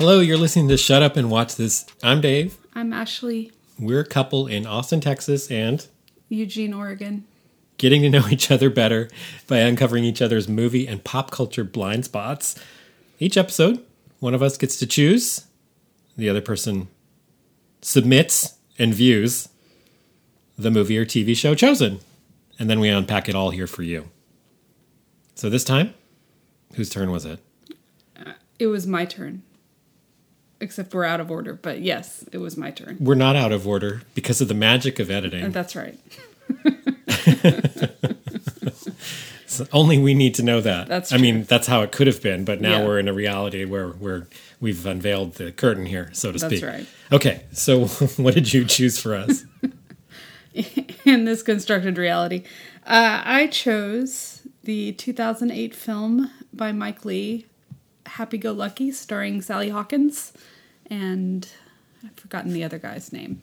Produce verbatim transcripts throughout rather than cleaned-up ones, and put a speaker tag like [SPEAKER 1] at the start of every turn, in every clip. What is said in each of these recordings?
[SPEAKER 1] Hello, you're listening to Shut Up and Watch This. I'm Dave.
[SPEAKER 2] I'm Ashley.
[SPEAKER 1] We're a couple in Austin, Texas, and
[SPEAKER 2] Eugene, Oregon.
[SPEAKER 1] Getting to know each other better by uncovering each other's movie and pop culture blind spots. Each episode, one of us gets to choose. The other person submits and views the movie or T V show chosen. And then we unpack it all here for you. So this time, whose turn was it?
[SPEAKER 2] Uh, it was my turn. Except we're out of order. But yes, it was my turn.
[SPEAKER 1] We're not out of order because of the magic of editing.
[SPEAKER 2] Uh, that's right.
[SPEAKER 1] So only we need to know that.
[SPEAKER 2] That's
[SPEAKER 1] I
[SPEAKER 2] true.
[SPEAKER 1] mean, that's how it could have been, but now
[SPEAKER 2] Yeah.
[SPEAKER 1] we're in a reality where we're we've unveiled the curtain here, so to
[SPEAKER 2] That's
[SPEAKER 1] speak.
[SPEAKER 2] right.
[SPEAKER 1] Okay, so what did you choose for us?
[SPEAKER 2] In this constructed reality, uh, I chose the two thousand eight film by Mike Leigh, Happy Go Lucky, starring Sally Hawkins, and I've forgotten the other guy's name.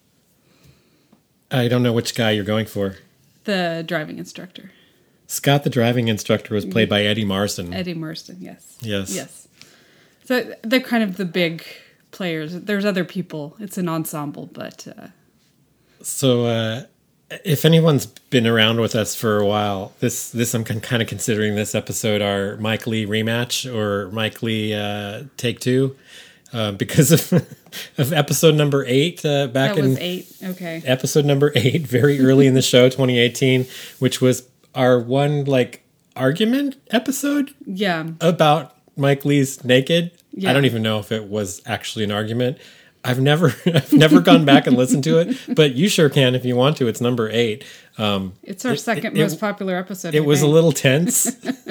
[SPEAKER 1] I don't know which guy you're going for.
[SPEAKER 2] The driving instructor.
[SPEAKER 1] Scott, the driving instructor, was played by Eddie Marsan.
[SPEAKER 2] Eddie Marsan, yes.
[SPEAKER 1] Yes.
[SPEAKER 2] Yes. So they're kind of the big players. There's other people. It's an ensemble, but... Uh,
[SPEAKER 1] So, uh, if anyone's been around with us for a while, this this I'm kind of considering this episode our Mike Leigh rematch or Mike Leigh uh, take two, uh, because of of episode number eight uh, back
[SPEAKER 2] that was
[SPEAKER 1] in
[SPEAKER 2] eight. Okay.
[SPEAKER 1] episode number eight, very early in the show, twenty eighteen, which was our one like argument episode
[SPEAKER 2] Yeah.
[SPEAKER 1] about Mike Leigh's naked.
[SPEAKER 2] Yeah.
[SPEAKER 1] I don't even know if it was actually an argument. I've never, I've never gone back and listened to it, but you sure can if you want to. It's number eight. Um,
[SPEAKER 2] It's our
[SPEAKER 1] it-
[SPEAKER 2] second
[SPEAKER 1] it-
[SPEAKER 2] most
[SPEAKER 1] it-
[SPEAKER 2] popular episode.
[SPEAKER 1] It
[SPEAKER 2] I
[SPEAKER 1] was a
[SPEAKER 2] think.
[SPEAKER 1] little tense.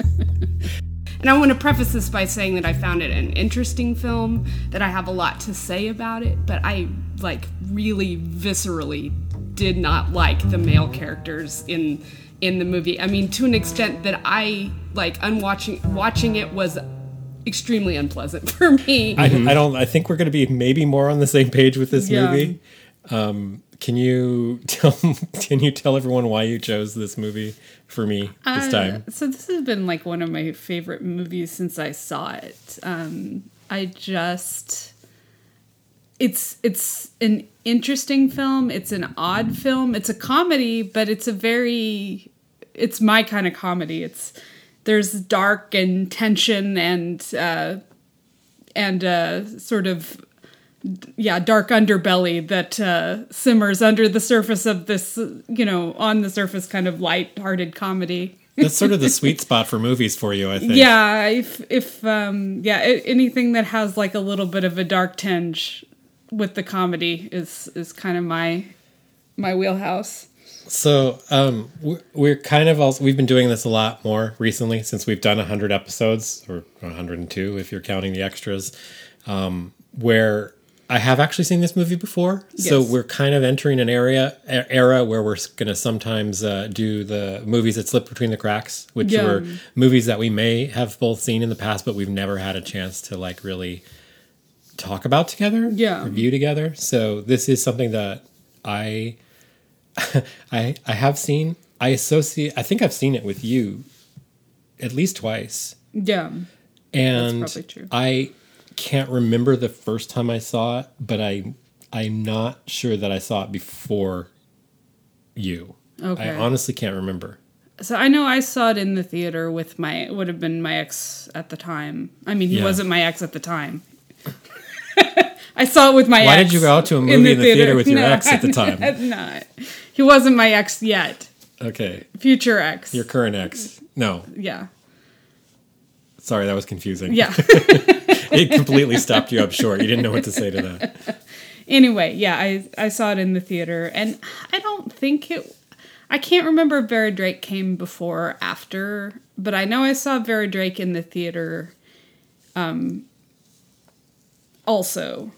[SPEAKER 3] And I want to preface this by saying that I found it an interesting film, that I have a lot to say about it, but I, like, really viscerally did not like the male characters in in the movie. I mean, to an extent that I, like, unwatching watching it was extremely unpleasant for me.
[SPEAKER 1] I, I don't. I think we're going to be maybe more on the same page with this
[SPEAKER 2] Yeah.
[SPEAKER 1] movie. Um, can you tell? Can you tell everyone why you chose this movie for me this
[SPEAKER 2] Uh,
[SPEAKER 1] time?
[SPEAKER 2] So this has been like one of my favorite movies since I saw it. Um, I just, it's it's an interesting film. It's an odd film. It's a comedy, but it's a very, it's my kind of comedy. It's there's dark and tension and uh, and uh, sort of. Yeah, dark underbelly that uh, simmers under the surface of this, you know, on the surface kind of light-hearted comedy.
[SPEAKER 1] That's sort of the sweet spot for movies for you, I think.
[SPEAKER 2] Yeah, if if um, yeah, a- anything that has like a little bit of a dark tinge with the comedy is is kind of my my wheelhouse.
[SPEAKER 1] So um, we're, we're kind of also we've been doing this a lot more recently since we've done a hundred episodes or one hundred and two if you're counting the extras, um, where. I have actually seen this movie before, so
[SPEAKER 2] Yes.
[SPEAKER 1] we're kind of entering an area era where we're going to sometimes uh, do the movies that slip between the cracks, which
[SPEAKER 2] Yeah.
[SPEAKER 1] were movies that we may have both seen in the past, but we've never had a chance to like really talk about together,
[SPEAKER 2] Yeah.
[SPEAKER 1] review together. So this is something that I, I, I have seen. I associate. I think I've seen it with you at least twice,
[SPEAKER 2] Yeah,
[SPEAKER 1] and
[SPEAKER 2] That's probably true.
[SPEAKER 1] I. Can't remember the first time I saw it, but I I'm not sure that I saw it before you.
[SPEAKER 2] Okay.
[SPEAKER 1] I honestly can't remember.
[SPEAKER 2] so I know I saw it in the theater with my would have been my ex at the time. I mean, he
[SPEAKER 1] Yeah.
[SPEAKER 2] wasn't my ex at the time. I saw it with my
[SPEAKER 1] Why
[SPEAKER 2] ex.
[SPEAKER 1] did you go out to a movie in the, theater with your
[SPEAKER 2] No,
[SPEAKER 1] ex at the time?
[SPEAKER 2] I'm not. He wasn't my ex yet.
[SPEAKER 1] Okay,
[SPEAKER 2] Future ex.
[SPEAKER 1] your current ex. No,
[SPEAKER 2] yeah.
[SPEAKER 1] sorry, that was confusing.
[SPEAKER 2] Yeah.
[SPEAKER 1] It completely stopped you up short. You didn't know what to say to that.
[SPEAKER 2] Anyway, yeah, I I saw it in the theater, and I don't think it. I can't remember if Vera Drake came before or after, but I know I saw Vera Drake in the theater. Um. Also.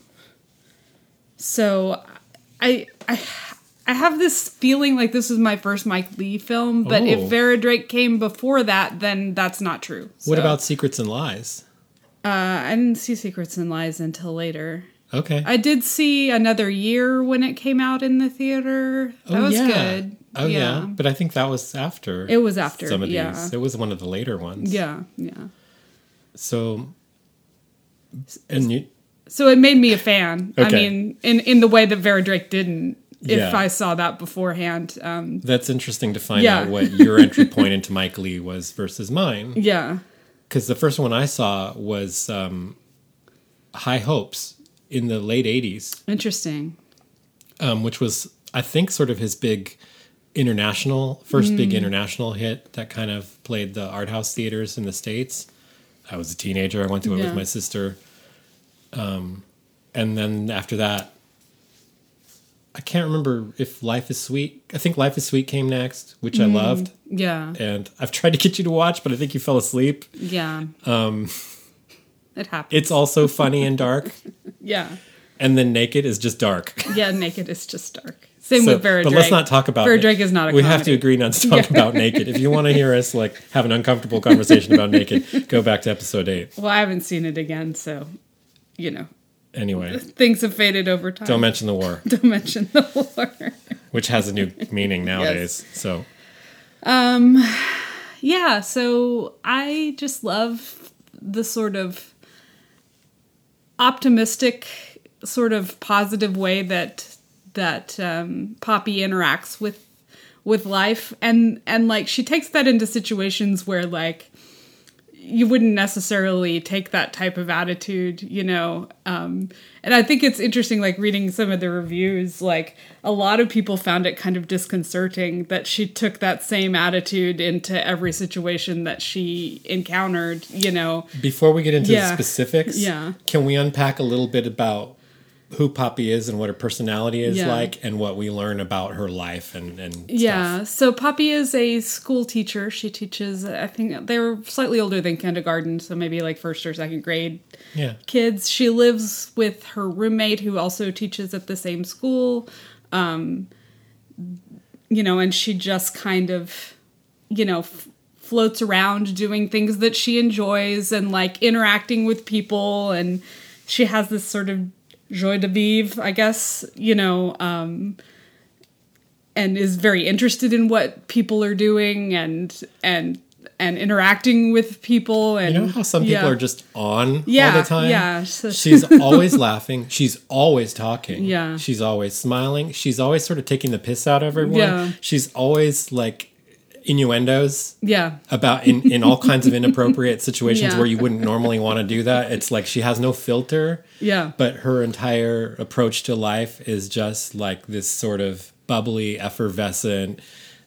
[SPEAKER 2] So, I I I have this feeling like this was my first Mike Leigh film, but
[SPEAKER 1] Oh.
[SPEAKER 2] if Vera Drake came before that, then that's not true.
[SPEAKER 1] What
[SPEAKER 2] So,
[SPEAKER 1] about Secrets and Lies?
[SPEAKER 2] Uh, I didn't see Secrets and Lies until later.
[SPEAKER 1] Okay.
[SPEAKER 2] I did see Another Year when it came out in the theater. That
[SPEAKER 1] oh,
[SPEAKER 2] was
[SPEAKER 1] yeah.
[SPEAKER 2] good.
[SPEAKER 1] Oh yeah. But I think that was after.
[SPEAKER 2] It was after,
[SPEAKER 1] some of
[SPEAKER 2] yeah.
[SPEAKER 1] these. It was one of the later ones.
[SPEAKER 2] Yeah, yeah.
[SPEAKER 1] So, and you
[SPEAKER 2] So it made me a fan. I
[SPEAKER 1] Okay.
[SPEAKER 2] mean, in, in the way that Vera Drake didn't, if
[SPEAKER 1] Yeah.
[SPEAKER 2] I saw that beforehand. Um,
[SPEAKER 1] That's interesting to find
[SPEAKER 2] Yeah.
[SPEAKER 1] out what your entry point into Mike Leigh was versus mine.
[SPEAKER 2] yeah.
[SPEAKER 1] Because the first one I saw was um, High Hopes in the late eighties,
[SPEAKER 2] Interesting.
[SPEAKER 1] um, which was, I think, sort of his big international, first big international hit that kind of played the art house theaters in the States. I was a teenager. I went to it
[SPEAKER 2] Yeah.
[SPEAKER 1] with my sister. Um, and then after that, I can't remember if Life is Sweet. I think Life is Sweet came next, which I loved.
[SPEAKER 2] Yeah.
[SPEAKER 1] And I've tried to get you to watch, but I think you fell asleep.
[SPEAKER 2] Yeah. Um, it happened.
[SPEAKER 1] It's also funny and dark.
[SPEAKER 2] Yeah.
[SPEAKER 1] And then Naked is just dark.
[SPEAKER 2] Yeah, Naked is just dark. Same
[SPEAKER 1] So-
[SPEAKER 2] with Vera
[SPEAKER 1] but
[SPEAKER 2] Drake.
[SPEAKER 1] let's not talk about
[SPEAKER 2] Vera
[SPEAKER 1] it.
[SPEAKER 2] Drake is not a
[SPEAKER 1] We
[SPEAKER 2] comedy.
[SPEAKER 1] have to agree not to talk about Naked. If you want to hear us like have an uncomfortable conversation about Naked, go back to episode eight.
[SPEAKER 2] Well, I haven't seen it again, so, you know,
[SPEAKER 1] Anyway,
[SPEAKER 2] things have faded over time.
[SPEAKER 1] don't mention the war,
[SPEAKER 2] Don't mention the war.
[SPEAKER 1] which has a new meaning nowadays. So
[SPEAKER 2] Yeah, so I just love the sort of optimistic, sort of positive way that that um, Poppy interacts with with life, and and like she takes that into situations where like you wouldn't necessarily take that type of attitude, you know. Um, and I think it's interesting, like reading some of the reviews, like a lot of people found it kind of disconcerting that she took that same attitude into every situation that she encountered, you know.
[SPEAKER 1] before we get into
[SPEAKER 2] Yeah.
[SPEAKER 1] the specifics,
[SPEAKER 2] Yeah.
[SPEAKER 1] can we unpack a little bit about who Poppy is and what her personality is
[SPEAKER 2] Yeah.
[SPEAKER 1] like and what we learn about her life and, and
[SPEAKER 2] Yeah,
[SPEAKER 1] stuff?
[SPEAKER 2] so Poppy is a school teacher. She teaches, I think they were slightly older than kindergarten, so maybe like first or second grade
[SPEAKER 1] Yeah.
[SPEAKER 2] kids. She lives with her roommate who also teaches at the same school. Um, you know, and she just kind of, you know, f- floats around doing things that she enjoys and like interacting with people. And she has this sort of joie de vivre, I guess, you know, um, and is very interested in what people are doing and, and, and interacting with people. And
[SPEAKER 1] You know how some people
[SPEAKER 2] yeah.
[SPEAKER 1] are just on
[SPEAKER 2] Yeah,
[SPEAKER 1] all the time?
[SPEAKER 2] yeah. So-
[SPEAKER 1] She's always laughing. She's always talking.
[SPEAKER 2] Yeah.
[SPEAKER 1] She's always smiling. She's always sort of taking the piss out of everyone.
[SPEAKER 2] Yeah.
[SPEAKER 1] She's always like innuendos
[SPEAKER 2] Yeah.
[SPEAKER 1] about in, in all kinds of inappropriate situations
[SPEAKER 2] Yeah.
[SPEAKER 1] where you wouldn't normally want to do that. It's like she has no filter.
[SPEAKER 2] Yeah.
[SPEAKER 1] But her entire approach to life is just like this sort of bubbly, effervescent,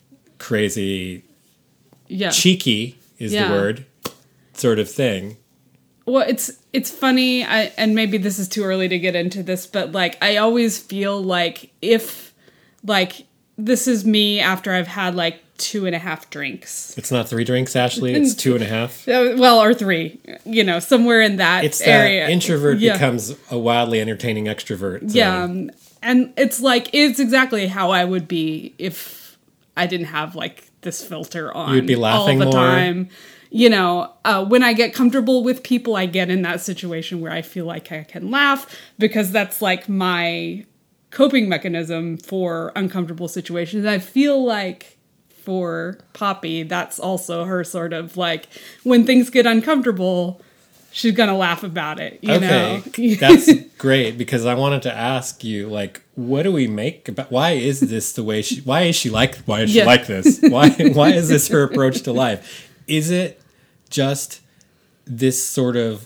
[SPEAKER 1] crazy,
[SPEAKER 2] Yeah.
[SPEAKER 1] cheeky is
[SPEAKER 2] Yeah.
[SPEAKER 1] the word, sort of thing.
[SPEAKER 2] Well, it's it's funny, I, and maybe this is too early to get into this, but like I always feel like if like this is me after I've had like two and a half drinks,
[SPEAKER 1] It's not three drinks, Ashley. It's two and a half.
[SPEAKER 2] Uh, well, or three, you know, somewhere in that
[SPEAKER 1] It's that
[SPEAKER 2] area.
[SPEAKER 1] introvert
[SPEAKER 2] Yeah.
[SPEAKER 1] becomes a wildly entertaining extrovert. So.
[SPEAKER 2] Yeah, um, and it's like it's exactly how I would be if I didn't have like this filter on.
[SPEAKER 1] You'd be laughing
[SPEAKER 2] all the
[SPEAKER 1] more.
[SPEAKER 2] time. You know, uh, when I get comfortable with people, I get in that situation where I feel like I can laugh because that's like my coping mechanism for uncomfortable situations. I feel like for Poppy, that's also her sort of like when things get uncomfortable, she's gonna laugh about it. You
[SPEAKER 1] Okay,
[SPEAKER 2] know?
[SPEAKER 1] that's great because I wanted to ask you, like, what do we make about? Why is this the way she? Why is she like? Why is she
[SPEAKER 2] Yeah.
[SPEAKER 1] like this? Why? Why is this her approach to life? Is it just this sort of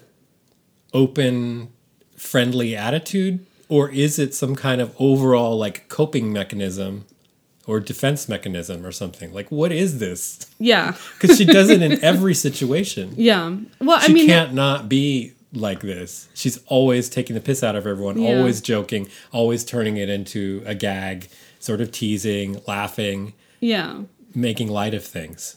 [SPEAKER 1] open, friendly attitude, or is it some kind of overall like coping mechanism or defense mechanism or something? Like, what is this?
[SPEAKER 2] Yeah.
[SPEAKER 1] Because she does it in every situation.
[SPEAKER 2] Yeah. Well,
[SPEAKER 1] She
[SPEAKER 2] I mean,
[SPEAKER 1] can't not be like this. She's always taking the piss out of everyone,
[SPEAKER 2] Yeah.
[SPEAKER 1] always joking, always turning it into a gag, sort of teasing, laughing,
[SPEAKER 2] yeah.
[SPEAKER 1] making light of things.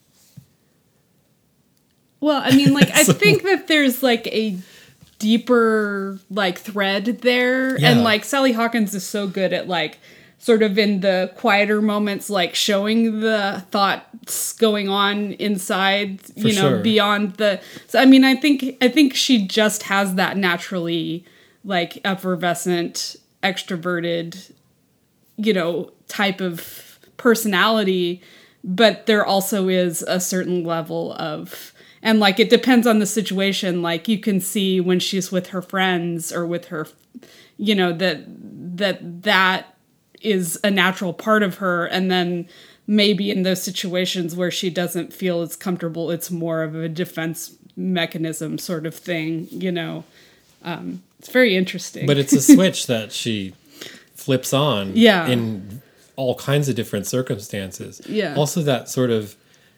[SPEAKER 2] Well, I mean, like, I
[SPEAKER 1] So-
[SPEAKER 2] think that there's like a deeper like thread there,
[SPEAKER 1] Yeah.
[SPEAKER 2] and like Sally Hawkins is so good at like sort of in the quieter moments, like showing the thoughts going on inside,
[SPEAKER 1] For
[SPEAKER 2] you know,
[SPEAKER 1] sure.
[SPEAKER 2] beyond the. So, I mean, I think I think she just has that naturally like effervescent, extroverted, you know, type of personality, but there also is a certain level of And like, it depends on the situation. Like, you can see when she's with her friends or with her, you know, that that that is a natural part of her. And then maybe in those situations where she doesn't feel as comfortable, it's more of a defense mechanism sort of thing, you know. Um, it's very interesting.
[SPEAKER 1] But it's a switch that she flips on
[SPEAKER 2] yeah.
[SPEAKER 1] in all kinds of different circumstances.
[SPEAKER 2] Yeah.
[SPEAKER 1] Also that sort of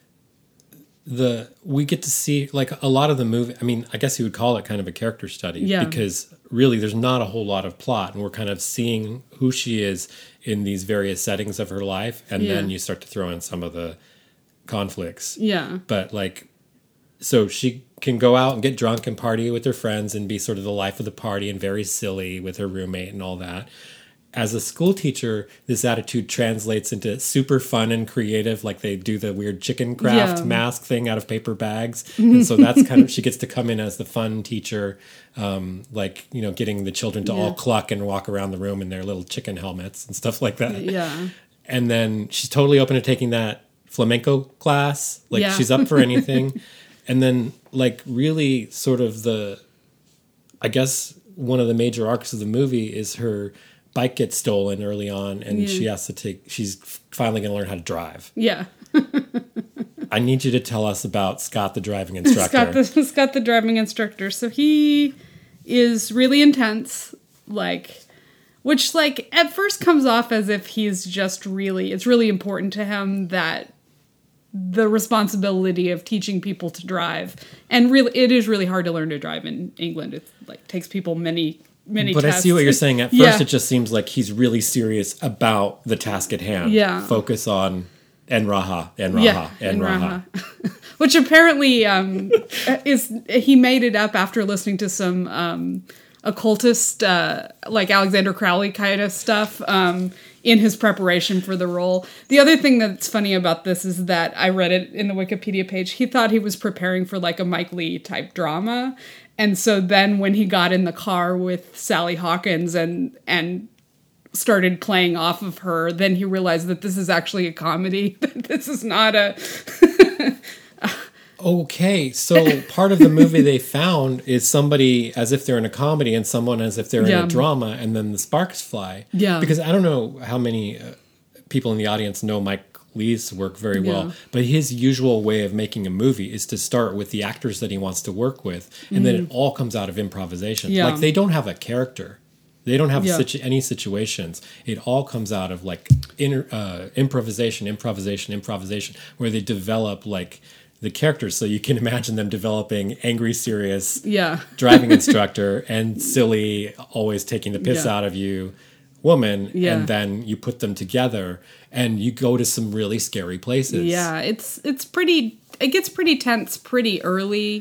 [SPEAKER 1] the we get to see like a lot of the movie. I mean, I guess you would call it kind of a character study
[SPEAKER 2] yeah.
[SPEAKER 1] because really there's not a whole lot of plot, and we're kind of seeing who she is in these various settings of her life, and
[SPEAKER 2] yeah.
[SPEAKER 1] then you start to throw in some of the conflicts.
[SPEAKER 2] Yeah.
[SPEAKER 1] But like, so she can go out and get drunk and party with her friends and be sort of the life of the party and very silly with her roommate and all that. As a school teacher, this attitude translates into super fun and creative, like they do the weird chicken craft
[SPEAKER 2] yeah.
[SPEAKER 1] mask thing out of paper bags. And so that's kind of, she gets to come in as the fun teacher, um, like, you know, getting the children to yeah. all cluck and walk around the room in their little chicken helmets and stuff like that.
[SPEAKER 2] Yeah.
[SPEAKER 1] And then she's totally open to taking that flamenco class. Like
[SPEAKER 2] yeah.
[SPEAKER 1] she's up for anything. And then like really sort of the, I guess one of the major arcs of the movie is her bike gets stolen early on, and yeah. she has to take, she's finally going to learn how to drive.
[SPEAKER 2] Yeah.
[SPEAKER 1] I need you to tell us about Scott, the driving instructor.
[SPEAKER 2] Scott the, Scott, the driving instructor. So he is really intense, like, which, like, at first comes off as if he's just really, it's really important to him that the responsibility of teaching people to drive. And really, it is really hard to learn to drive in England. It, like, takes people many Many
[SPEAKER 1] but
[SPEAKER 2] tests.
[SPEAKER 1] I see what you're saying. At first,
[SPEAKER 2] yeah.
[SPEAKER 1] it just seems like he's really serious about the task at hand.
[SPEAKER 2] Yeah.
[SPEAKER 1] Focus on En Raha, En Raha,
[SPEAKER 2] yeah,
[SPEAKER 1] En Raha.
[SPEAKER 2] Which apparently um, is, he made it up after listening to some um, occultist, uh, like Alexander Crowley kind of stuff um, in his preparation for the role. The other thing that's funny about this is that I read it in the Wikipedia page. He thought he was preparing for like a Mike Leigh type drama. And so then when he got in the car with Sally Hawkins and and started playing off of her, then he realized that this is actually a comedy. This is not a...
[SPEAKER 1] Okay, so part of the movie they found is somebody as if they're in a comedy and someone as if they're
[SPEAKER 2] yeah.
[SPEAKER 1] in a drama, and then the sparks fly.
[SPEAKER 2] Yeah.
[SPEAKER 1] Because I don't know how many uh, people in the audience know Mike Leigh's work very well,
[SPEAKER 2] yeah.
[SPEAKER 1] but his usual way of making a movie is to start with the actors that he wants to work with, and mm. then it all comes out of improvisation.
[SPEAKER 2] Yeah.
[SPEAKER 1] Like they don't have a character. They don't have
[SPEAKER 2] yeah.
[SPEAKER 1] situ- any situations. It all comes out of like inter- uh, improvisation, improvisation, improvisation, where they develop like the characters. So you can imagine them developing angry, serious
[SPEAKER 2] yeah.
[SPEAKER 1] driving instructor and silly, always taking the piss
[SPEAKER 2] yeah.
[SPEAKER 1] out of you woman.
[SPEAKER 2] Yeah.
[SPEAKER 1] And then you put them together and you go to some really scary places.
[SPEAKER 2] Yeah, it's it's pretty, it gets pretty tense pretty early,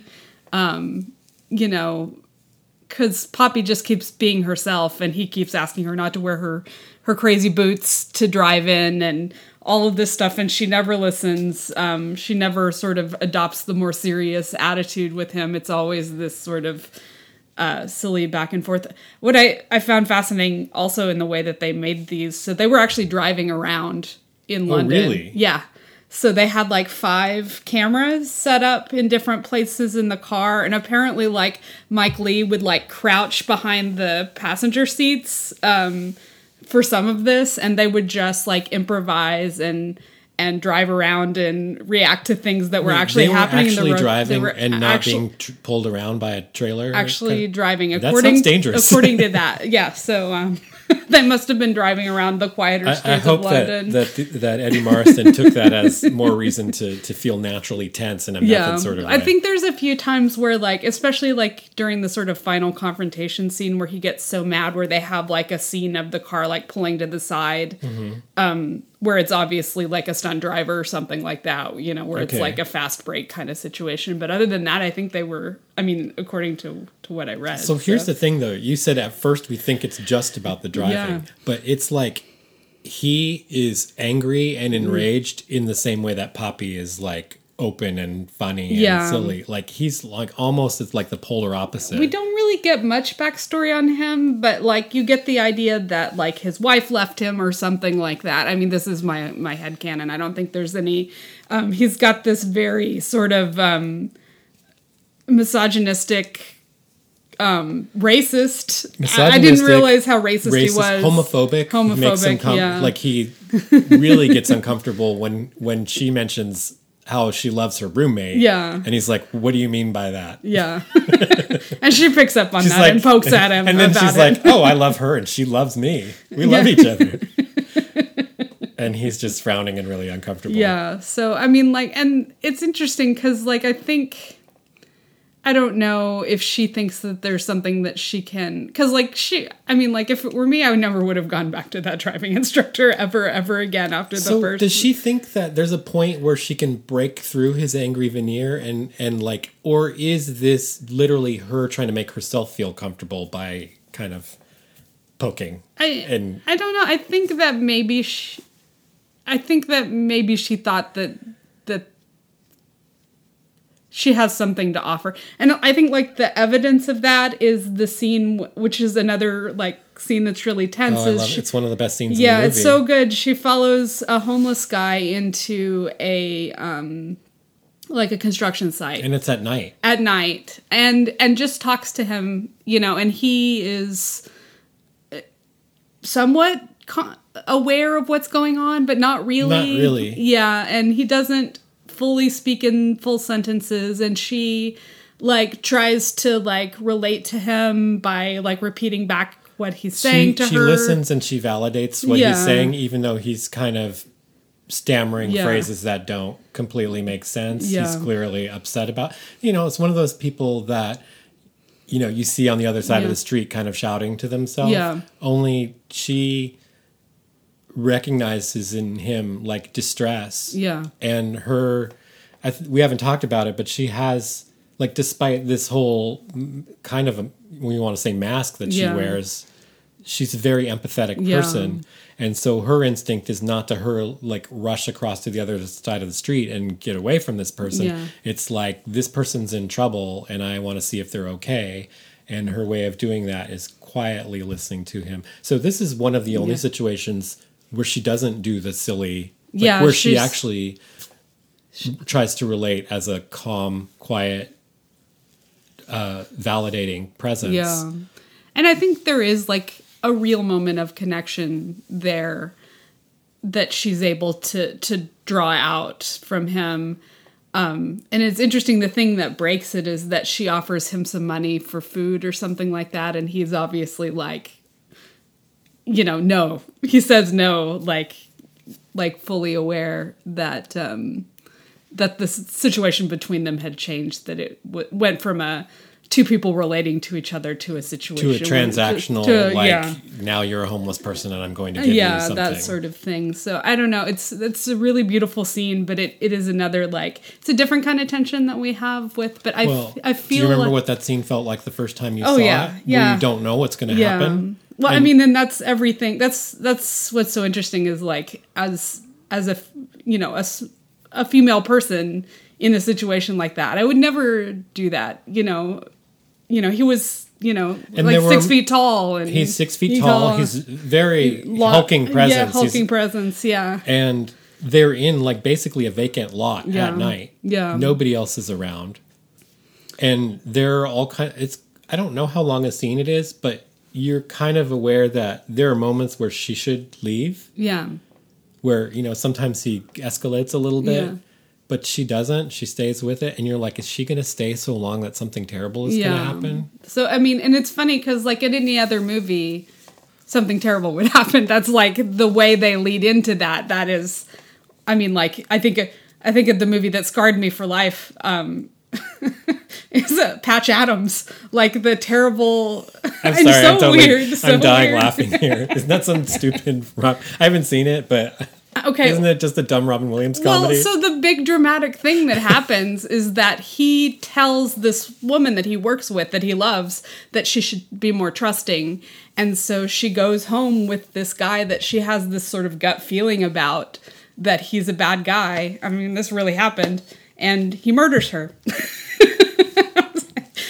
[SPEAKER 2] um, you know, because Poppy just keeps being herself and he keeps asking her not to wear her, her crazy boots to drive in and all of this stuff, and she never listens. Um, she never sort of adopts the more serious attitude with him. It's always this sort of uh, silly back and forth. What I, I found fascinating also in the way that they made these, so they were actually driving around in
[SPEAKER 1] Oh,
[SPEAKER 2] London.
[SPEAKER 1] really?
[SPEAKER 2] Yeah. So they had like five cameras set up in different places in the car. And apparently like Mike Leigh would like crouch behind the passenger seats um, for some of this. And they would just like improvise and and drive around and react to things that were
[SPEAKER 1] Wait,
[SPEAKER 2] actually
[SPEAKER 1] they were
[SPEAKER 2] happening
[SPEAKER 1] actually
[SPEAKER 2] in the road.
[SPEAKER 1] driving
[SPEAKER 2] They were
[SPEAKER 1] and not
[SPEAKER 2] actu-
[SPEAKER 1] being tr- pulled around by a trailer.
[SPEAKER 2] Actually
[SPEAKER 1] kind of-
[SPEAKER 2] driving.
[SPEAKER 1] That
[SPEAKER 2] According,
[SPEAKER 1] sounds dangerous.
[SPEAKER 2] According to that. Yeah. So um, they must have been driving around the quieter
[SPEAKER 1] I,
[SPEAKER 2] streets
[SPEAKER 1] I hope
[SPEAKER 2] of London.
[SPEAKER 1] that, that that Eddie Marston took that as more reason to, to feel naturally tense in a
[SPEAKER 2] Yeah,
[SPEAKER 1] method sort of way.
[SPEAKER 2] I think there's a few times where, like, especially like during the sort of final confrontation scene where he gets so mad, where they have like a scene of the car like pulling to the side,
[SPEAKER 1] Mm-hmm.
[SPEAKER 2] um, where it's obviously like a stunt driver or something like that, you know, where it's
[SPEAKER 1] Okay.
[SPEAKER 2] like a fast break kind of situation. But other than that, I think they were. I mean, according to to what I read.
[SPEAKER 1] So here's the thing, though. You said at first we think it's just about the driving,
[SPEAKER 2] Yeah.
[SPEAKER 1] but it's like he is angry and enraged in the same way that Poppy is like open and funny
[SPEAKER 2] Yeah.
[SPEAKER 1] and silly. Like he's like almost it's like the polar opposite.
[SPEAKER 2] We don't really get much backstory on him, but like you get the idea that like his wife left him or something like that. I mean, this is my my headcanon. I don't think there's any. Um, he's got this very sort of um, misogynistic, um, racist.
[SPEAKER 1] Misogynistic,
[SPEAKER 2] I didn't realize how racist,
[SPEAKER 1] racist
[SPEAKER 2] he was.
[SPEAKER 1] Homophobic.
[SPEAKER 2] Homophobic,
[SPEAKER 1] makes him com-
[SPEAKER 2] yeah.
[SPEAKER 1] Like he really gets uncomfortable when when she mentions how she loves her roommate.
[SPEAKER 2] Yeah.
[SPEAKER 1] And he's like, what do you mean by that?
[SPEAKER 2] Yeah. And she picks up on
[SPEAKER 1] She's
[SPEAKER 2] that
[SPEAKER 1] like-
[SPEAKER 2] and pokes at him
[SPEAKER 1] And then
[SPEAKER 2] about
[SPEAKER 1] she's
[SPEAKER 2] it.
[SPEAKER 1] like, oh, I love her and she loves me. We love each other. And he's just frowning and really uncomfortable.
[SPEAKER 2] Yeah. So, I mean, like, and it's interesting because, like, I think, I don't know if she thinks that there's something that she can, because, like, she, I mean, like, if it were me, I would never would have gone back to that driving instructor ever, ever again after the
[SPEAKER 1] So
[SPEAKER 2] first.
[SPEAKER 1] does she think that there's a point where she can break through his angry veneer and, and like, or is this literally her trying to make herself feel comfortable by kind of poking?
[SPEAKER 2] I,
[SPEAKER 1] and
[SPEAKER 2] I don't know. I think that maybe she, I think that maybe she thought that, that she has something to offer. And I think, like, the evidence of that is the scene, which is another, like, scene that's really tense.
[SPEAKER 1] oh, I
[SPEAKER 2] is
[SPEAKER 1] love
[SPEAKER 2] she,
[SPEAKER 1] it. It's one of the best scenes
[SPEAKER 2] yeah,
[SPEAKER 1] in the movie.
[SPEAKER 2] it's so good. She follows a homeless guy into a, um, like, a construction site.
[SPEAKER 1] And it's at night.
[SPEAKER 2] At night. And, and just talks to him, you know, and he is somewhat con- aware of what's going on, but not really.
[SPEAKER 1] Not really.
[SPEAKER 2] Yeah, and he doesn't fully speak in full sentences, and she, like, tries to, like, relate to him by, like, repeating back what he's saying
[SPEAKER 1] she,
[SPEAKER 2] to
[SPEAKER 1] she
[SPEAKER 2] her.
[SPEAKER 1] She listens and she validates what
[SPEAKER 2] Yeah.
[SPEAKER 1] he's saying, even though he's kind of stammering
[SPEAKER 2] Yeah.
[SPEAKER 1] phrases that don't completely make sense.
[SPEAKER 2] Yeah.
[SPEAKER 1] He's clearly upset about, you know, it's one of those people that, you know, you see on the other side
[SPEAKER 2] Yeah.
[SPEAKER 1] of the street kind of shouting to themselves.
[SPEAKER 2] Yeah.
[SPEAKER 1] Only she recognizes in him like distress.
[SPEAKER 2] Yeah.
[SPEAKER 1] And her, I th- we haven't talked about it, but she has, like, despite this whole mm, kind of, a, when you want to say mask that she
[SPEAKER 2] Yeah.
[SPEAKER 1] wears, she's a very empathetic
[SPEAKER 2] Yeah.
[SPEAKER 1] person. And so her instinct is not to her, like, rush across to the other side of the street and get away from this person.
[SPEAKER 2] Yeah.
[SPEAKER 1] It's like, this person's in trouble and I want to see if they're okay. And her way of doing that is quietly listening to him. So this is one of the only
[SPEAKER 2] Yeah.
[SPEAKER 1] situations where she doesn't do the silly, like,
[SPEAKER 2] Yeah,
[SPEAKER 1] where she
[SPEAKER 2] she's-
[SPEAKER 1] actually tries to relate as a calm, quiet, uh, validating presence.
[SPEAKER 2] Yeah. And I think there is, like, a real moment of connection there that she's able to to draw out from him. Um, and it's interesting, the thing that breaks it is that she offers him some money for food or something like that, and he's obviously like, you know, no. He says no, like, like fully aware that um, that the s- situation between them had changed, that it w- went from a two people relating to each other to a situation
[SPEAKER 1] To a
[SPEAKER 2] where-
[SPEAKER 1] transactional,
[SPEAKER 2] to-
[SPEAKER 1] like,
[SPEAKER 2] yeah.
[SPEAKER 1] now you're a homeless person and I'm going to give you
[SPEAKER 2] yeah,
[SPEAKER 1] something.
[SPEAKER 2] that sort of thing. So I don't know. It's it's a really beautiful scene, but it, it is another, like, it's a different kind of tension that we have with. But I
[SPEAKER 1] Well,
[SPEAKER 2] f- I
[SPEAKER 1] do
[SPEAKER 2] feel
[SPEAKER 1] you remember
[SPEAKER 2] like,
[SPEAKER 1] what that scene felt like the first time you
[SPEAKER 2] Oh,
[SPEAKER 1] saw
[SPEAKER 2] yeah,
[SPEAKER 1] it?
[SPEAKER 2] yeah.
[SPEAKER 1] Where you don't know what's going to
[SPEAKER 2] yeah.
[SPEAKER 1] happen?
[SPEAKER 2] Well, I
[SPEAKER 1] And-
[SPEAKER 2] mean, and that's everything. That's that's what's so interesting is, like, as as a you know a, s- a female person in a situation like that, I would never do that. You know, you know, he was. You know,
[SPEAKER 1] And
[SPEAKER 2] like
[SPEAKER 1] there were-
[SPEAKER 2] six feet tall, and
[SPEAKER 1] He's six feet
[SPEAKER 2] he
[SPEAKER 1] tall.
[SPEAKER 2] tall-
[SPEAKER 1] He's very
[SPEAKER 2] lo-
[SPEAKER 1] hulking presence.
[SPEAKER 2] Yeah,
[SPEAKER 1] He's-
[SPEAKER 2] hulking presence. Yeah.
[SPEAKER 1] and they're in, like, basically a vacant lot
[SPEAKER 2] Yeah.
[SPEAKER 1] at night.
[SPEAKER 2] Yeah.
[SPEAKER 1] Nobody else is around. And they're all kind it's I don't know how long a scene it is, but you're kind of aware that there are moments where she should leave,
[SPEAKER 2] Yeah.
[SPEAKER 1] where, you know, sometimes he escalates a little bit,
[SPEAKER 2] Yeah.
[SPEAKER 1] but she doesn't. She stays with it, and you're like, is she going to stay so long that something terrible is going to happen?
[SPEAKER 2] So, I mean, and it's funny because, like, in any other movie, something terrible would happen. That's, like, the way they lead into that. That is, I mean, like, I think, I think of the movie that scarred me for life. Um, is uh, Patch Adams, like the terrible.
[SPEAKER 1] I'm
[SPEAKER 2] and
[SPEAKER 1] sorry,
[SPEAKER 2] so
[SPEAKER 1] I'm totally,
[SPEAKER 2] weird. So
[SPEAKER 1] I'm dying
[SPEAKER 2] weird.
[SPEAKER 1] laughing here. Isn't that some stupid? Rob- I haven't seen it, but
[SPEAKER 2] Okay.
[SPEAKER 1] isn't it just a dumb Robin Williams
[SPEAKER 2] Well,
[SPEAKER 1] comedy?
[SPEAKER 2] so the big dramatic thing that happens is that he tells this woman that he works with, that he loves, that she should be more trusting. And so she goes home with this guy that she has this sort of gut feeling about, that he's a bad guy. I mean, this really happened. And he murders her.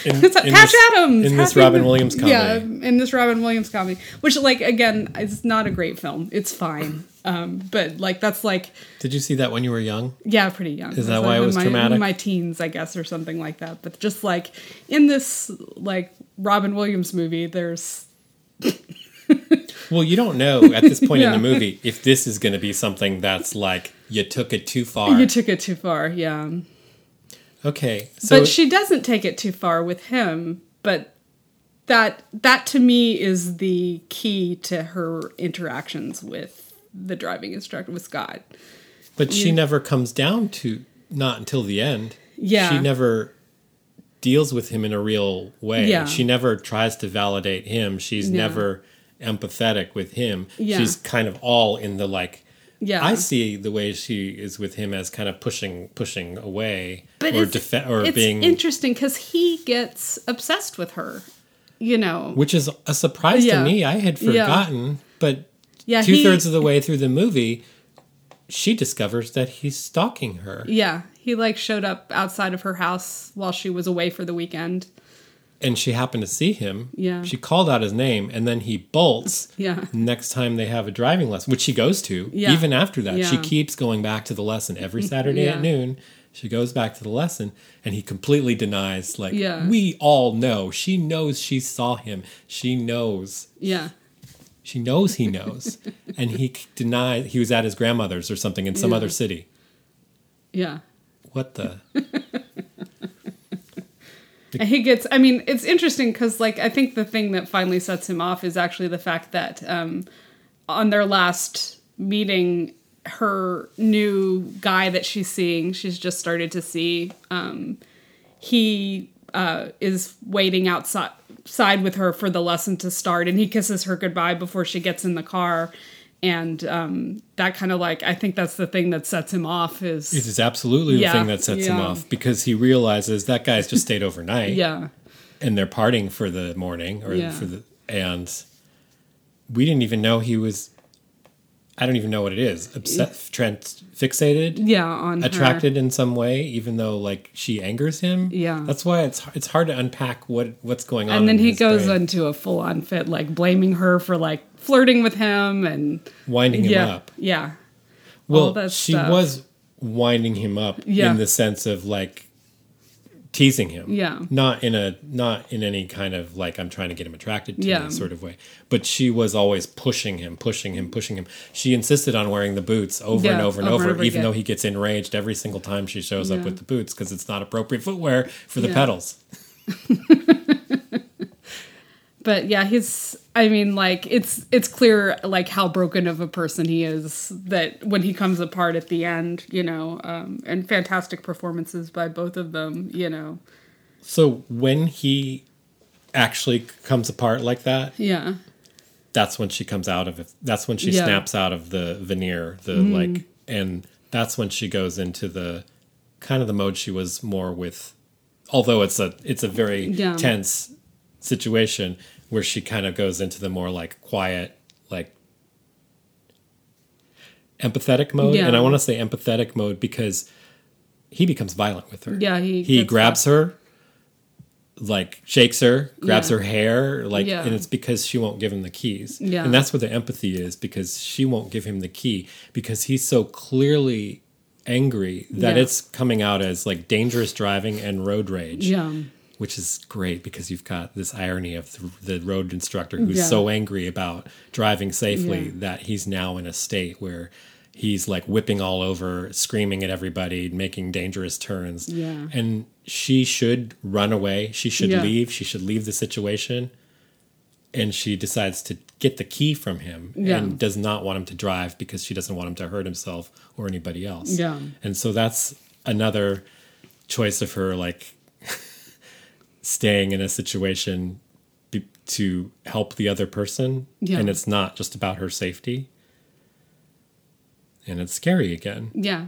[SPEAKER 1] in,
[SPEAKER 2] It's
[SPEAKER 1] in
[SPEAKER 2] Patch
[SPEAKER 1] this,
[SPEAKER 2] Adams
[SPEAKER 1] in this
[SPEAKER 2] Happy
[SPEAKER 1] Robin
[SPEAKER 2] Mo-
[SPEAKER 1] Williams comedy.
[SPEAKER 2] Yeah, in this Robin Williams comedy, which like again, it's not a great film. It's fine, um, but like that's like
[SPEAKER 1] Did you see that when you were young?
[SPEAKER 2] yeah, pretty young.
[SPEAKER 1] Is that
[SPEAKER 2] like
[SPEAKER 1] why it
[SPEAKER 2] in
[SPEAKER 1] was
[SPEAKER 2] my,
[SPEAKER 1] traumatic?
[SPEAKER 2] In my teens, I guess, or something like that. But just like in this like Robin Williams movie, there's
[SPEAKER 1] Well, you don't know at this point
[SPEAKER 2] Yeah.
[SPEAKER 1] in the movie if this is going to be something that's like you took it too far.
[SPEAKER 2] you took it too far. Yeah.
[SPEAKER 1] Okay, so
[SPEAKER 2] But she doesn't take it too far with him, but that that to me is the key to her interactions with the driving instructor, with Scott.
[SPEAKER 1] but she never comes down to not until the end.
[SPEAKER 2] Yeah.
[SPEAKER 1] She never deals with him in a real way.
[SPEAKER 2] Yeah.
[SPEAKER 1] She never tries to validate him. She's
[SPEAKER 2] Yeah.
[SPEAKER 1] never empathetic with him.
[SPEAKER 2] Yeah.
[SPEAKER 1] She's kind of all in the like
[SPEAKER 2] Yeah.
[SPEAKER 1] I see the way she is with him as kind of pushing pushing away
[SPEAKER 2] But
[SPEAKER 1] or
[SPEAKER 2] it's,
[SPEAKER 1] defe- or
[SPEAKER 2] it's
[SPEAKER 1] being
[SPEAKER 2] interesting because he gets obsessed with her, you know.
[SPEAKER 1] which is a surprise
[SPEAKER 2] Yeah.
[SPEAKER 1] to me. I had
[SPEAKER 2] Yeah.
[SPEAKER 1] forgotten, but
[SPEAKER 2] Yeah,
[SPEAKER 1] two
[SPEAKER 2] he-
[SPEAKER 1] thirds of the way through the movie, she discovers that he's stalking her.
[SPEAKER 2] Yeah, he like showed up outside of her house while she was away for the weekend.
[SPEAKER 1] And she happened to see him.
[SPEAKER 2] Yeah.
[SPEAKER 1] She called out his name, and then he bolts.
[SPEAKER 2] Yeah.
[SPEAKER 1] Next time they have a driving lesson, which she goes to.
[SPEAKER 2] Yeah.
[SPEAKER 1] Even after that, she
[SPEAKER 2] Yeah.
[SPEAKER 1] keeps going back to the lesson every Saturday
[SPEAKER 2] Yeah.
[SPEAKER 1] at noon. She goes back to the lesson, and he completely denies. Like
[SPEAKER 2] Yeah.
[SPEAKER 1] we all know, she knows she saw him. She knows.
[SPEAKER 2] Yeah.
[SPEAKER 1] She knows he knows, and he denied he was at his grandmother's or something in some
[SPEAKER 2] Yeah.
[SPEAKER 1] other city.
[SPEAKER 2] Yeah.
[SPEAKER 1] What the?
[SPEAKER 2] And he gets, I mean, it's interesting because, like, I think the thing that finally sets him off is actually the fact that um, on their last meeting, her new guy that she's seeing, she's just started to see, um, he uh, is waiting outside side with her for the lesson to start, and he kisses her goodbye before she gets in the car. And um, that kind of like, I think that's the thing that sets him off is...
[SPEAKER 1] It is absolutely
[SPEAKER 2] Yeah.
[SPEAKER 1] the thing that sets him
[SPEAKER 2] Yeah.
[SPEAKER 1] off because he realizes that guy's just stayed overnight.
[SPEAKER 2] Yeah.
[SPEAKER 1] And they're partying for the morning or
[SPEAKER 2] Yeah.
[SPEAKER 1] for the and we didn't even know he was I don't even know what it is. Obsessed, trans, fixated,
[SPEAKER 2] Yeah, on her.
[SPEAKER 1] attracted in some way, even though like she angers him.
[SPEAKER 2] Yeah.
[SPEAKER 1] That's why it's it's hard to unpack what what's going on.
[SPEAKER 2] And then
[SPEAKER 1] in
[SPEAKER 2] he
[SPEAKER 1] his
[SPEAKER 2] goes
[SPEAKER 1] brain.
[SPEAKER 2] into a full on fit, like blaming her for like flirting with him and
[SPEAKER 1] winding him
[SPEAKER 2] yeah,
[SPEAKER 1] up.
[SPEAKER 2] yeah.
[SPEAKER 1] Well,
[SPEAKER 2] all that
[SPEAKER 1] she
[SPEAKER 2] stuff.
[SPEAKER 1] was winding him up
[SPEAKER 2] Yeah.
[SPEAKER 1] in the sense of like teasing him.
[SPEAKER 2] Yeah.
[SPEAKER 1] Not in a not in any kind of like I'm trying to get him attracted to
[SPEAKER 2] Yeah.
[SPEAKER 1] me sort of way. But she was always pushing him, pushing him, pushing him. She insisted on wearing the boots over
[SPEAKER 2] Yeah,
[SPEAKER 1] and over and
[SPEAKER 2] over
[SPEAKER 1] over,
[SPEAKER 2] and over
[SPEAKER 1] even
[SPEAKER 2] again.
[SPEAKER 1] though he gets enraged every single time she shows up
[SPEAKER 2] Yeah.
[SPEAKER 1] with the boots because it's not appropriate footwear for the
[SPEAKER 2] Yeah.
[SPEAKER 1] pedals.
[SPEAKER 2] But yeah, he's I mean, like it's it's clear like how broken of a person he is that when he comes apart at the end, you know, um, and fantastic performances by both of them, you know.
[SPEAKER 1] So when he actually comes apart like that,
[SPEAKER 2] Yeah.
[SPEAKER 1] that's when she comes out of it. That's when she
[SPEAKER 2] Yeah.
[SPEAKER 1] snaps out of the veneer, the
[SPEAKER 2] Mm-hmm.
[SPEAKER 1] like, and that's when she goes into the kind of the mode she was more with. Although it's a it's a very
[SPEAKER 2] Yeah.
[SPEAKER 1] tense situation where she kind of goes into the more like quiet, like empathetic mode.
[SPEAKER 2] Yeah.
[SPEAKER 1] And I want to say empathetic mode because he becomes violent with her.
[SPEAKER 2] Yeah, he
[SPEAKER 1] he
[SPEAKER 2] gets
[SPEAKER 1] grabs her, like shakes her, grabs
[SPEAKER 2] Yeah.
[SPEAKER 1] her hair, like,
[SPEAKER 2] Yeah.
[SPEAKER 1] and it's because she won't give him the keys.
[SPEAKER 2] Yeah.
[SPEAKER 1] And that's where the empathy is because she won't give him the key because he's so clearly angry that
[SPEAKER 2] Yeah.
[SPEAKER 1] it's coming out as like dangerous driving and road rage.
[SPEAKER 2] Yeah.
[SPEAKER 1] Which is great because you've got this irony of the, the road instructor who's
[SPEAKER 2] Yeah.
[SPEAKER 1] so angry about driving safely
[SPEAKER 2] Yeah.
[SPEAKER 1] that he's now in a state where he's like whipping all over, screaming at everybody, making dangerous turns.
[SPEAKER 2] Yeah.
[SPEAKER 1] And she should run away. She should
[SPEAKER 2] Yeah.
[SPEAKER 1] leave. She should leave the situation. And she decides to get the key from him
[SPEAKER 2] Yeah.
[SPEAKER 1] and does not want him to drive because she doesn't want him to hurt himself or anybody else.
[SPEAKER 2] Yeah.
[SPEAKER 1] And so that's another choice of her, like, staying in a situation be- to help the other person.
[SPEAKER 2] Yeah.
[SPEAKER 1] And it's not just about her safety. And it's scary again.
[SPEAKER 2] Yeah.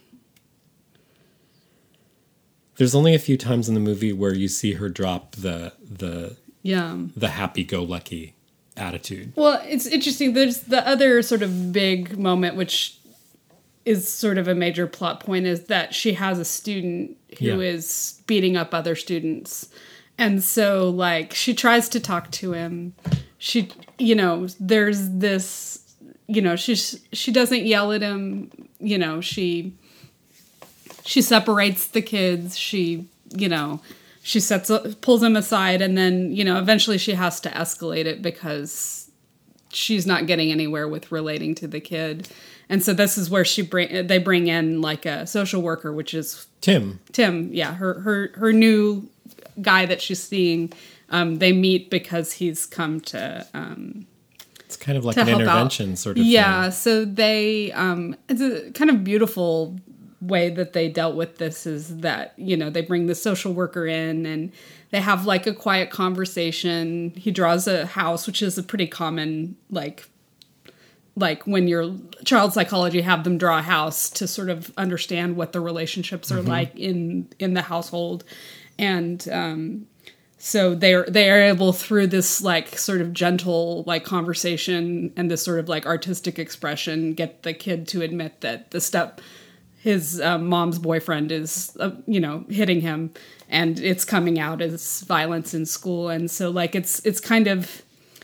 [SPEAKER 1] There's only a few times in the movie where you see her drop the the
[SPEAKER 2] Yeah.
[SPEAKER 1] the happy-go-lucky attitude.
[SPEAKER 2] Well, it's interesting. There's the other sort of big moment, which is sort of a major plot point, is that she has a student who
[SPEAKER 1] Yeah.
[SPEAKER 2] is beating up other students. And so, like, she tries to talk to him. She, you know, there's this, you know, she's, she doesn't yell at him. You know, she, she separates the kids. She, you know, she sets, pulls him aside, and then, you know, eventually she has to escalate it because she's not getting anywhere with relating to the kid. And so this is where she bring, they bring in like a social worker, which is
[SPEAKER 1] Tim.
[SPEAKER 2] Tim, yeah, her, her, her new guy that she's seeing. Um, they meet because he's come to, um,
[SPEAKER 1] it's kind of like
[SPEAKER 2] to
[SPEAKER 1] an
[SPEAKER 2] help
[SPEAKER 1] intervention
[SPEAKER 2] out.
[SPEAKER 1] sort of
[SPEAKER 2] yeah,
[SPEAKER 1] thing.
[SPEAKER 2] so they, um, it's a kind of beautiful way that they dealt with this is that, you know, they bring the social worker in and they have like a quiet conversation. He draws a house, which is a pretty common, like, like when you're child psychology, have them draw a house to sort of understand what the relationships are mm-hmm. like in, in the household. And, um, so they're, they are able through this like sort of gentle like conversation and this sort of like artistic expression, get the kid to admit that the step, his uh, mom's boyfriend is, uh, you know, hitting him, and it's coming out as violence in school. And so like, it's, it's kind of,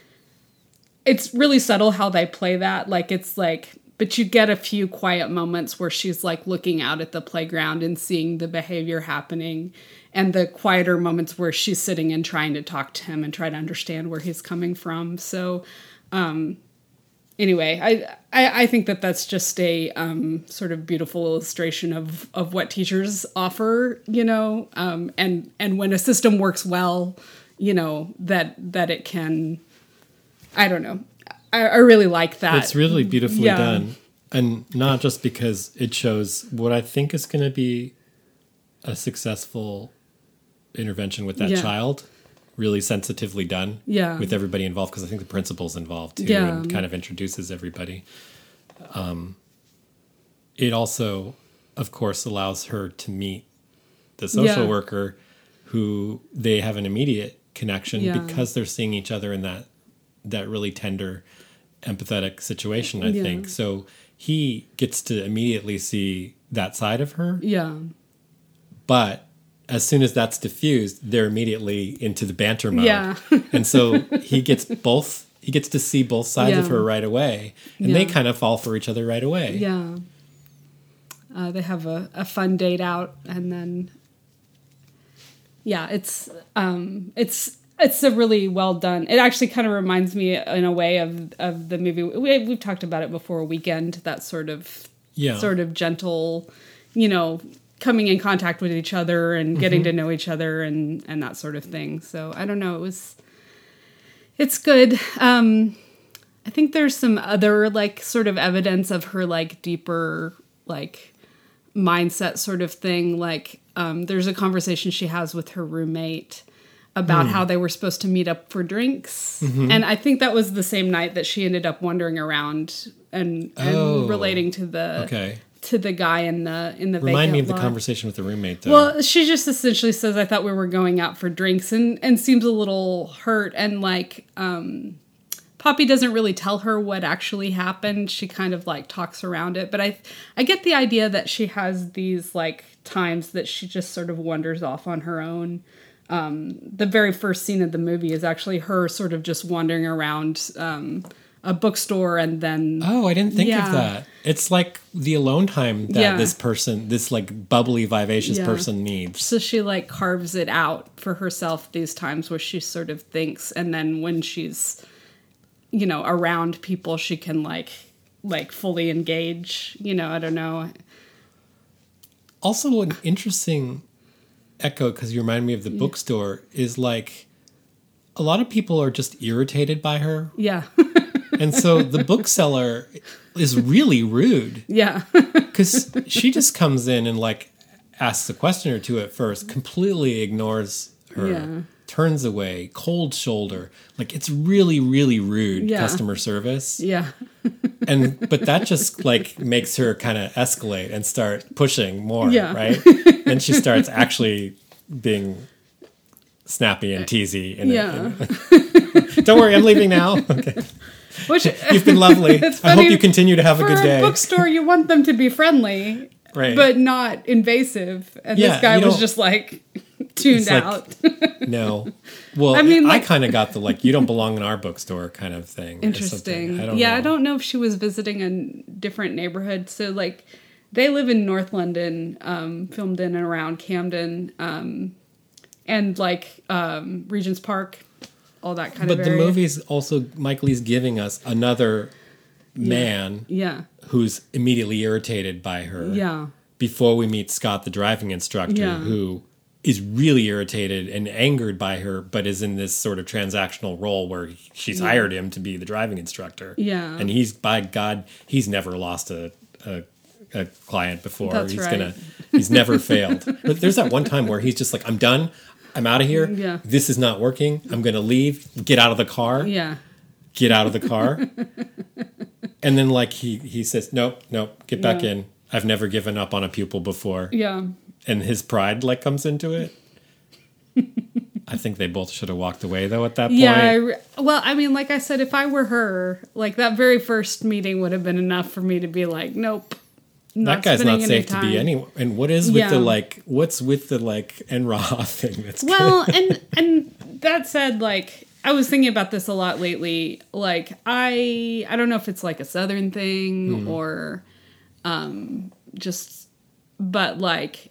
[SPEAKER 2] it's really subtle how they play that. Like, it's like, but you get a few quiet moments where she's like looking out at the playground and seeing the behavior happening, and the quieter moments where she's sitting and trying to talk to him and try to understand where he's coming from. So, um, anyway, I, I, I think that that's just a, um, sort of beautiful illustration of, of what teachers offer, you know, um, and, and when a system works well, you know, that, that it can, I don't know. I, I really like that.
[SPEAKER 1] It's really beautifully
[SPEAKER 2] yeah.
[SPEAKER 1] done. And not just because it shows what I think is going to be a successful intervention with that
[SPEAKER 2] yeah.
[SPEAKER 1] child, really sensitively done
[SPEAKER 2] yeah.
[SPEAKER 1] with everybody involved, because I think the principal's involved too
[SPEAKER 2] yeah.
[SPEAKER 1] and kind of introduces everybody. Um, it also, of course, allows her to meet the social
[SPEAKER 2] yeah.
[SPEAKER 1] worker who they have an immediate connection
[SPEAKER 2] yeah.
[SPEAKER 1] because they're seeing each other in that that really tender, empathetic situation, I
[SPEAKER 2] yeah.
[SPEAKER 1] think. So he gets to immediately see that side of her.
[SPEAKER 2] Yeah.
[SPEAKER 1] But as soon as that's diffused, they're immediately into the banter mode.
[SPEAKER 2] Yeah.
[SPEAKER 1] And so he gets both, he gets to see both sides
[SPEAKER 2] yeah.
[SPEAKER 1] of her right away. And
[SPEAKER 2] yeah.
[SPEAKER 1] they kind of fall for each other right away.
[SPEAKER 2] Yeah. Uh, they have a, a fun date out, and then, yeah, it's, um, it's, it's a really well done. It actually kind of reminds me in a way of, of the movie. We, we've talked about it before, Weekend, that sort of,
[SPEAKER 1] yeah.
[SPEAKER 2] sort of gentle, you know, coming in contact with each other and getting mm-hmm. to know each other and, and that sort of thing. So I don't know. It was, it's good. Um, I think there's some other like sort of evidence of her like deeper, like mindset sort of thing. Like, um, there's a conversation she has with her roommate about mm. how they were supposed to meet up for drinks. Mm-hmm. And I think that was the same night that she ended up wandering around and, and
[SPEAKER 1] oh,
[SPEAKER 2] relating to the,
[SPEAKER 1] okay.
[SPEAKER 2] to the guy in the, in the
[SPEAKER 1] Remind me of
[SPEAKER 2] lot.
[SPEAKER 1] the conversation with the roommate, though.
[SPEAKER 2] Well, she just essentially says, I thought we were going out for drinks, and, and seems a little hurt. And like, um, Poppy doesn't really tell her what actually happened. She kind of like talks around it. But I, I get the idea that she has these like times that she just sort of wanders off on her own. Um, the very first scene of the movie is actually her sort of just wandering around um, a bookstore, and then...
[SPEAKER 1] Oh, I didn't think
[SPEAKER 2] yeah.
[SPEAKER 1] of that. It's like the alone time that
[SPEAKER 2] yeah.
[SPEAKER 1] this person, this like bubbly, vivacious
[SPEAKER 2] yeah.
[SPEAKER 1] person needs.
[SPEAKER 2] So she like carves it out for herself these times where she sort of thinks, and then when she's, you know, around people, she can like, like fully engage, you know, I don't know.
[SPEAKER 1] Also an interesting echo, because you remind me of the
[SPEAKER 2] yeah.
[SPEAKER 1] bookstore, is like a lot of people are just irritated by her.
[SPEAKER 2] Yeah.
[SPEAKER 1] And so the bookseller is really rude.
[SPEAKER 2] Yeah.
[SPEAKER 1] Because she just comes in and like asks a question or two at first, completely ignores her,
[SPEAKER 2] yeah.
[SPEAKER 1] turns away, cold shoulder. Like it's really, really rude
[SPEAKER 2] yeah.
[SPEAKER 1] customer service.
[SPEAKER 2] Yeah.
[SPEAKER 1] And but that just like makes her kind of escalate and start pushing more,
[SPEAKER 2] yeah.
[SPEAKER 1] right? Then she starts actually being snappy and teasy. And
[SPEAKER 2] yeah.
[SPEAKER 1] Don't worry, I'm leaving now. Okay.
[SPEAKER 2] Which,
[SPEAKER 1] You've been lovely. I hope you continue to have a
[SPEAKER 2] for
[SPEAKER 1] good day.
[SPEAKER 2] For a bookstore, you want them to be friendly,
[SPEAKER 1] right?
[SPEAKER 2] But not invasive. And
[SPEAKER 1] yeah,
[SPEAKER 2] this guy
[SPEAKER 1] you
[SPEAKER 2] was
[SPEAKER 1] know,
[SPEAKER 2] just like, tuned
[SPEAKER 1] It's like-
[SPEAKER 2] out.
[SPEAKER 1] No. Well, I
[SPEAKER 2] I
[SPEAKER 1] mean,
[SPEAKER 2] mean,
[SPEAKER 1] I
[SPEAKER 2] like-
[SPEAKER 1] kind of got the like, you don't belong in our bookstore kind of thing. or something.
[SPEAKER 2] Interesting.
[SPEAKER 1] I don't
[SPEAKER 2] yeah,
[SPEAKER 1] know.
[SPEAKER 2] I don't know if she was visiting a different neighborhood. So, like, they live in North London, um, filmed in and around Camden, um, and, like, um, Regent's Park, all that kind
[SPEAKER 1] But
[SPEAKER 2] of
[SPEAKER 1] the
[SPEAKER 2] area.
[SPEAKER 1] movie's also, Mike Lee's giving us another man
[SPEAKER 2] Yeah.
[SPEAKER 1] who's immediately irritated by her.
[SPEAKER 2] Yeah.
[SPEAKER 1] Before we meet Scott, the driving instructor,
[SPEAKER 2] Yeah.
[SPEAKER 1] who is really irritated and angered by her, but is in this sort of transactional role where she's hired him to be the driving instructor.
[SPEAKER 2] Yeah.
[SPEAKER 1] And he's, by God, he's never lost a, a, a client before.
[SPEAKER 2] That's
[SPEAKER 1] he's
[SPEAKER 2] right.
[SPEAKER 1] gonna, he's never failed. But there's that one time where he's just like, I'm done. I'm out of here.
[SPEAKER 2] Yeah.
[SPEAKER 1] This is not working. I'm going to leave. Get out of the car.
[SPEAKER 2] Yeah.
[SPEAKER 1] Get out of the car. And then like he, he says, nope, nope, get back
[SPEAKER 2] Yeah.
[SPEAKER 1] in. I've never given up on a pupil before.
[SPEAKER 2] Yeah.
[SPEAKER 1] And his pride like comes into it. I think they both should have walked away though at that point.
[SPEAKER 2] Yeah. I re- well, I mean, like I said, if I were her, like that very first meeting would have been enough for me to be like, nope.
[SPEAKER 1] That guy's not
[SPEAKER 2] spending
[SPEAKER 1] safe
[SPEAKER 2] any
[SPEAKER 1] to be
[SPEAKER 2] time.
[SPEAKER 1] anywhere. And what is with
[SPEAKER 2] Yeah.
[SPEAKER 1] the like? What's with the like Enra thing? That's
[SPEAKER 2] Well, and and that said, like I was thinking about this a lot lately. Like I I don't know if it's like a Southern thing or um just, but like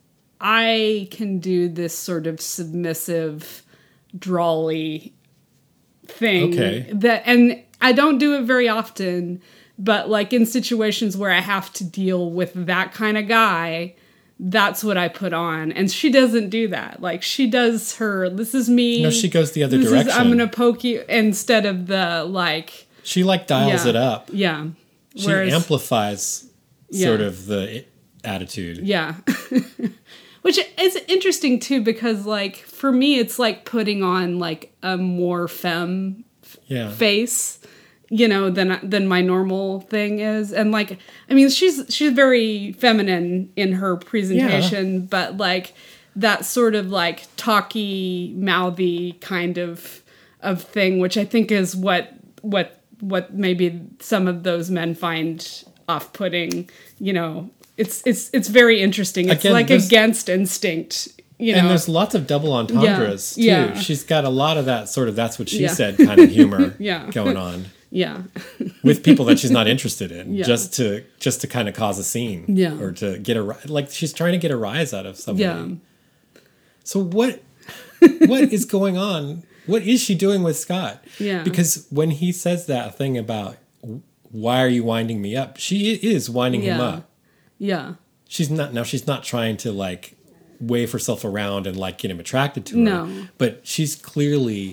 [SPEAKER 2] I can do this sort of submissive, drawly thing
[SPEAKER 1] Okay.
[SPEAKER 2] that, and I don't do it very often. But like in situations where I have to deal with that kind of guy, that's what I put on. And she doesn't do that. Like she does her, this is me.
[SPEAKER 1] No, she goes the other
[SPEAKER 2] this is-
[SPEAKER 1] direction.
[SPEAKER 2] I'm going to poke you instead of the like,
[SPEAKER 1] She like dials
[SPEAKER 2] yeah,
[SPEAKER 1] it up.
[SPEAKER 2] Yeah.
[SPEAKER 1] She
[SPEAKER 2] Whereas-
[SPEAKER 1] amplifies
[SPEAKER 2] Yeah.
[SPEAKER 1] sort of the attitude.
[SPEAKER 2] Yeah. Which is interesting too, because like for me, it's like putting on like a more femme
[SPEAKER 1] Yeah.
[SPEAKER 2] face, you know, than than my normal thing is. And like, I mean, she's she's very feminine in her presentation, but like that sort of like talky, mouthy kind of of thing, which I think is what what what maybe some of those men find off-putting. You know, it's it's it's very interesting. It's
[SPEAKER 1] Again,
[SPEAKER 2] like
[SPEAKER 1] there's-
[SPEAKER 2] against instinct. You know,
[SPEAKER 1] And there's lots of double entendres too.
[SPEAKER 2] Yeah.
[SPEAKER 1] She's got a lot of that sort of that's what she
[SPEAKER 2] Yeah.
[SPEAKER 1] said kind of humor
[SPEAKER 2] Yeah.
[SPEAKER 1] going on
[SPEAKER 2] yeah,
[SPEAKER 1] with people that she's not interested in,
[SPEAKER 2] Yeah.
[SPEAKER 1] just to just to kind of cause a scene,
[SPEAKER 2] Yeah.
[SPEAKER 1] or to get a ri- like she's trying to get a rise out of somebody.
[SPEAKER 2] yeah.
[SPEAKER 1] So what what is going on? What is she doing with Scott?
[SPEAKER 2] Yeah.
[SPEAKER 1] Because when he says that thing about why are you winding me up, she is winding him
[SPEAKER 2] Yeah.
[SPEAKER 1] up.
[SPEAKER 2] Yeah.
[SPEAKER 1] She's not now. She's not trying to like wave herself around and like get him attracted to her.
[SPEAKER 2] No.
[SPEAKER 1] But she's clearly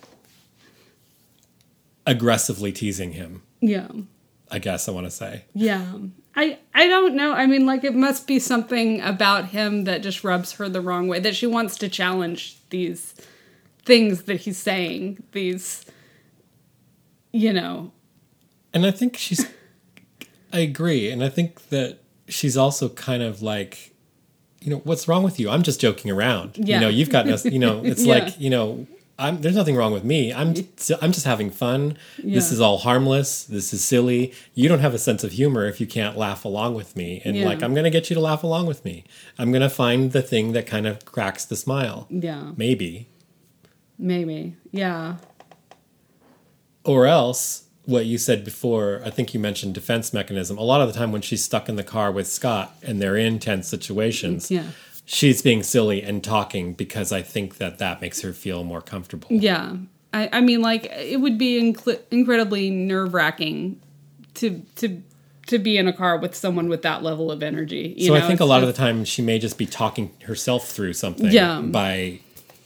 [SPEAKER 1] aggressively teasing him.
[SPEAKER 2] Yeah.
[SPEAKER 1] I guess I want to say.
[SPEAKER 2] Yeah. I I don't know. I mean, like it must be something about him that just rubs her the wrong way, that she wants to challenge these things that he's saying, these, you know.
[SPEAKER 1] And I think she's. I agree, and I think that she's also kind of like, you know, what's wrong with you? I'm just joking around.
[SPEAKER 2] Yeah.
[SPEAKER 1] You know, you've got no. You know, it's
[SPEAKER 2] Yeah.
[SPEAKER 1] like, you know. I'm, there's nothing wrong with me. I'm I'm just having fun. This
[SPEAKER 2] Yeah.
[SPEAKER 1] is all harmless. This is silly. You don't have a sense of humor if you can't laugh along with me. And
[SPEAKER 2] Yeah.
[SPEAKER 1] like, I'm going to get you to laugh along with me. I'm going to find the thing that kind of cracks the smile.
[SPEAKER 2] Yeah.
[SPEAKER 1] Maybe.
[SPEAKER 2] Maybe. Yeah.
[SPEAKER 1] Or else, what you said before, I think you mentioned defense mechanism. A lot of the time when she's stuck in the car with Scott and they're in tense situations,
[SPEAKER 2] Yeah.
[SPEAKER 1] she's being silly and talking because I think that that makes her feel more comfortable.
[SPEAKER 2] Yeah. I, I mean, like, it would be incl- incredibly nerve-wracking to to to be in a car with someone with that level of energy. You
[SPEAKER 1] So
[SPEAKER 2] know?
[SPEAKER 1] I think a
[SPEAKER 2] It's
[SPEAKER 1] lot of
[SPEAKER 2] just-
[SPEAKER 1] the time she may just be talking herself through something
[SPEAKER 2] Yeah.
[SPEAKER 1] by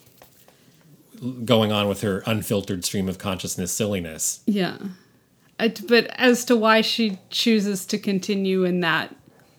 [SPEAKER 1] going on with her unfiltered stream of consciousness silliness.
[SPEAKER 2] Yeah. I, but as to why she chooses to continue in that,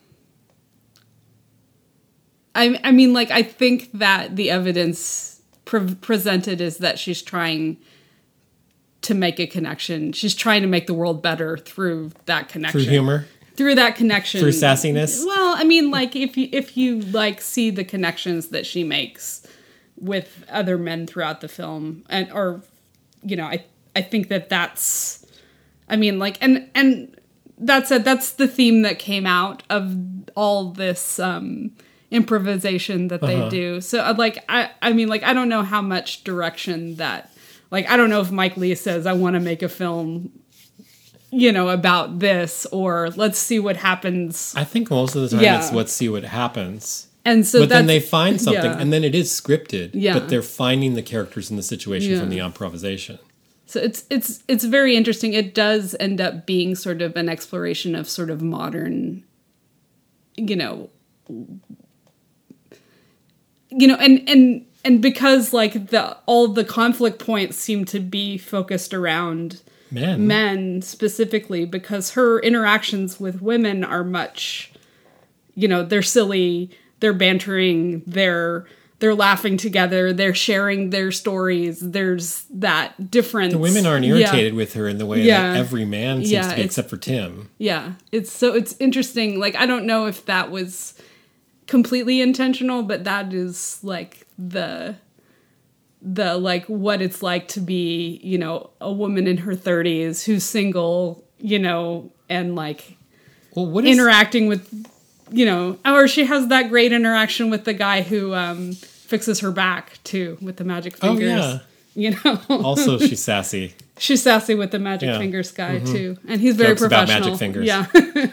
[SPEAKER 2] I, I mean, like, I think that the evidence pre- presented is that she's trying to make a connection. She's trying to make the world better through that connection.
[SPEAKER 1] Through humor?
[SPEAKER 2] Through that connection.
[SPEAKER 1] Through sassiness?
[SPEAKER 2] Well, I mean, like, if you, if you, like, see the connections that she makes with other men throughout the film, and, or, you know, I, I think that that's, I mean, like, and, and that said, that's the theme that came out of all this, um, improvisation that they
[SPEAKER 1] Uh-huh.
[SPEAKER 2] do. So uh, like I I mean like I don't know how much direction that like I don't know if Mike Leigh says I want to make a film, you know, about this, or let's see what happens.
[SPEAKER 1] I think most of the time
[SPEAKER 2] Yeah.
[SPEAKER 1] it's let's see what happens.
[SPEAKER 2] And so
[SPEAKER 1] But then they
[SPEAKER 2] that's-
[SPEAKER 1] find something,
[SPEAKER 2] yeah.
[SPEAKER 1] and then it is scripted.
[SPEAKER 2] Yeah.
[SPEAKER 1] But they're finding the characters in the situation
[SPEAKER 2] Yeah.
[SPEAKER 1] from the improvisation.
[SPEAKER 2] So it's it's it's very interesting. It does end up being sort of an exploration of sort of modern, you know, you know, and and and because like the all the conflict points seem to be focused around
[SPEAKER 1] Men.
[SPEAKER 2] men specifically, because her interactions with women are much, you know, they're silly, they're bantering, they're they're laughing together, they're sharing their stories. There's that difference.
[SPEAKER 1] The women aren't
[SPEAKER 2] Yeah.
[SPEAKER 1] irritated with her in the way
[SPEAKER 2] Yeah.
[SPEAKER 1] that every man seems
[SPEAKER 2] Yeah,
[SPEAKER 1] to be,
[SPEAKER 2] it's-
[SPEAKER 1] except for Tim.
[SPEAKER 2] Yeah, it's so it's interesting. Like I don't know if that was completely intentional, but that is like the the like what it's like to be, you know, a woman in her thirties who's single, you know, and like
[SPEAKER 1] Well, what is
[SPEAKER 2] interacting with, you know, or she has that great interaction with the guy who um, fixes her back too with the magic
[SPEAKER 1] Oh,
[SPEAKER 2] fingers.
[SPEAKER 1] yeah.
[SPEAKER 2] You know,
[SPEAKER 1] also she's sassy.
[SPEAKER 2] she's sassy with the magic
[SPEAKER 1] Yeah.
[SPEAKER 2] fingers guy too, and he's very
[SPEAKER 1] Jokes about
[SPEAKER 2] professional.
[SPEAKER 1] magic fingers.
[SPEAKER 2] Yeah.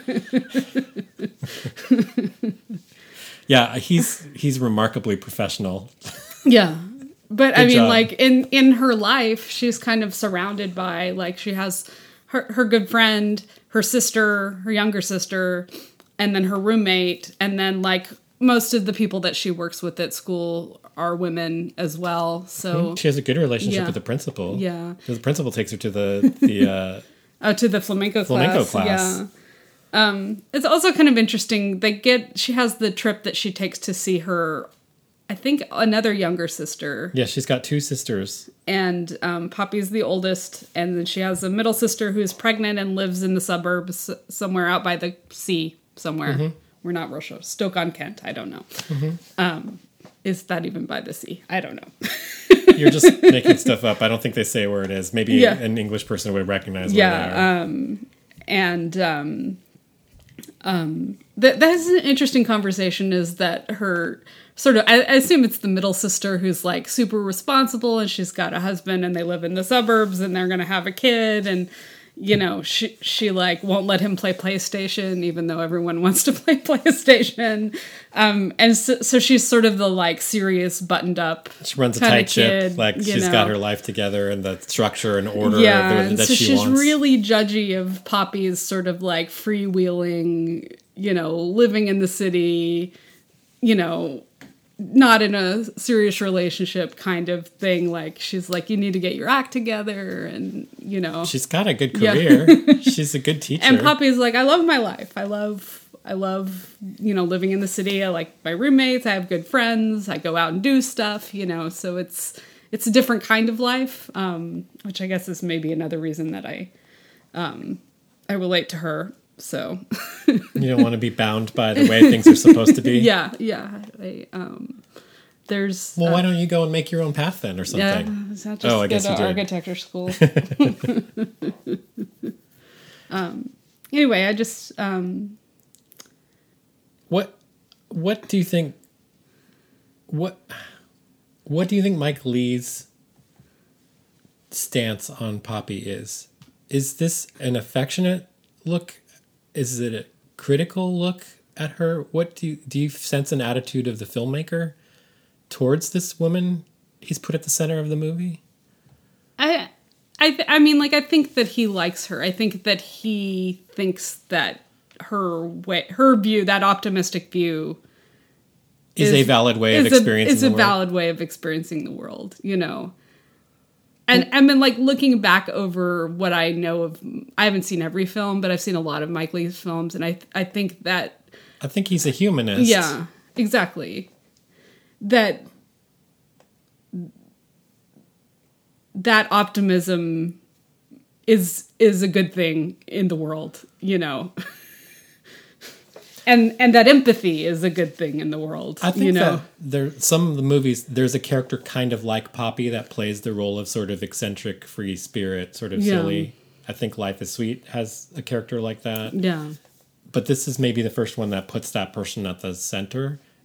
[SPEAKER 1] Yeah, he's he's remarkably professional.
[SPEAKER 2] Yeah. But I
[SPEAKER 1] Good
[SPEAKER 2] mean,
[SPEAKER 1] job.
[SPEAKER 2] like in, in her life, she's kind of surrounded by, like, she has her, her good friend, her sister, her younger sister, and then her roommate. And then, like, most of the people that she works with at school are women as well. So,
[SPEAKER 1] She has a good relationship
[SPEAKER 2] Yeah.
[SPEAKER 1] with the principal.
[SPEAKER 2] Yeah.
[SPEAKER 1] The principal takes her to the the uh,
[SPEAKER 2] oh, to the flamenco class.
[SPEAKER 1] flamenco class.
[SPEAKER 2] Yeah. Um, it's also kind of interesting. They get, she has the trip that she takes to see her, I think, another younger sister.
[SPEAKER 1] Yeah, she's got two sisters.
[SPEAKER 2] And um, Poppy's the oldest, and then she has a middle sister who's pregnant and lives in the suburbs somewhere out by the sea somewhere.
[SPEAKER 1] Mm-hmm.
[SPEAKER 2] We're not real sure. Stoke-on-Kent, I don't know.
[SPEAKER 1] Mm-hmm.
[SPEAKER 2] Um, is that even by the sea? I don't know.
[SPEAKER 1] You're just making stuff up. I don't think they say where it is. Maybe
[SPEAKER 2] Yeah.
[SPEAKER 1] an English person would recognize where
[SPEAKER 2] Yeah,
[SPEAKER 1] they are.
[SPEAKER 2] um, and um, um, that that's an interesting conversation. Is that her sort of? I, I assume it's the middle sister who's like super responsible, and she's got a husband, and they live in the suburbs, and they're gonna have a kid, and you know, she she like won't let him play PlayStation, even though everyone wants to play PlayStation. Um, and so, so she's sort of the like serious, buttoned up.
[SPEAKER 1] She runs a
[SPEAKER 2] kinda
[SPEAKER 1] tight ship.
[SPEAKER 2] kid,
[SPEAKER 1] Like
[SPEAKER 2] you
[SPEAKER 1] she's
[SPEAKER 2] know.
[SPEAKER 1] got her life together and the structure and order
[SPEAKER 2] Yeah,
[SPEAKER 1] that,
[SPEAKER 2] and
[SPEAKER 1] that
[SPEAKER 2] so
[SPEAKER 1] she
[SPEAKER 2] she's
[SPEAKER 1] wants.
[SPEAKER 2] really judgy of Poppy's sort of like freewheeling, you know, living in the city, you know, not in a serious relationship kind of thing. Like she's like, you need to get your act together, and you know,
[SPEAKER 1] She's got a good
[SPEAKER 2] Yeah.
[SPEAKER 1] career. She's a good teacher.
[SPEAKER 2] and Poppy's like, I love my life. I love, I love, you know, living in the city. I like my roommates. I have good friends. I go out and do stuff, you know, so it's, it's a different kind of life, um, which I guess is maybe another reason that I, um, I relate to her. So
[SPEAKER 1] You don't want to be bound by the way things are supposed to be.
[SPEAKER 2] yeah, yeah. I, um, there's,
[SPEAKER 1] Well,
[SPEAKER 2] uh,
[SPEAKER 1] why don't you go and make your own path then or
[SPEAKER 2] yeah,
[SPEAKER 1] something?
[SPEAKER 2] is that just
[SPEAKER 1] Oh, I
[SPEAKER 2] go
[SPEAKER 1] guess
[SPEAKER 2] to
[SPEAKER 1] you did.
[SPEAKER 2] architecture school? um, anyway, I just, um,
[SPEAKER 1] What what do you think what what do you think Mike Leigh's stance on Poppy is? Is this an affectionate look? Is it a critical look at her? What do you do you sense an attitude of the filmmaker towards this woman he's put at the center of the movie?
[SPEAKER 2] I, I, th- I mean, like, I think that he likes her. I think that he thinks that her way, her view, that optimistic view,
[SPEAKER 1] Is, a valid way of
[SPEAKER 2] is a-
[SPEAKER 1] experiencing
[SPEAKER 2] is
[SPEAKER 1] the
[SPEAKER 2] a
[SPEAKER 1] world.
[SPEAKER 2] valid way of experiencing the world. You know, and I mean, like, looking back over what I know of, I haven't seen every film, but I've seen a lot of Mike Leigh's films, and I, I think that,
[SPEAKER 1] I think he's a humanist.
[SPEAKER 2] yeah, exactly, that. that optimism is is a good thing in the world, you know. and and that empathy is a good thing in the world.
[SPEAKER 1] I think
[SPEAKER 2] you know?
[SPEAKER 1] that there some of the movies there's a character kind of like Poppy that plays the role of sort of eccentric, free spirit, sort of
[SPEAKER 2] Yeah.
[SPEAKER 1] silly. I think Life is Sweet has a character like that.
[SPEAKER 2] Yeah.
[SPEAKER 1] But this is maybe the first one that puts that person at the center.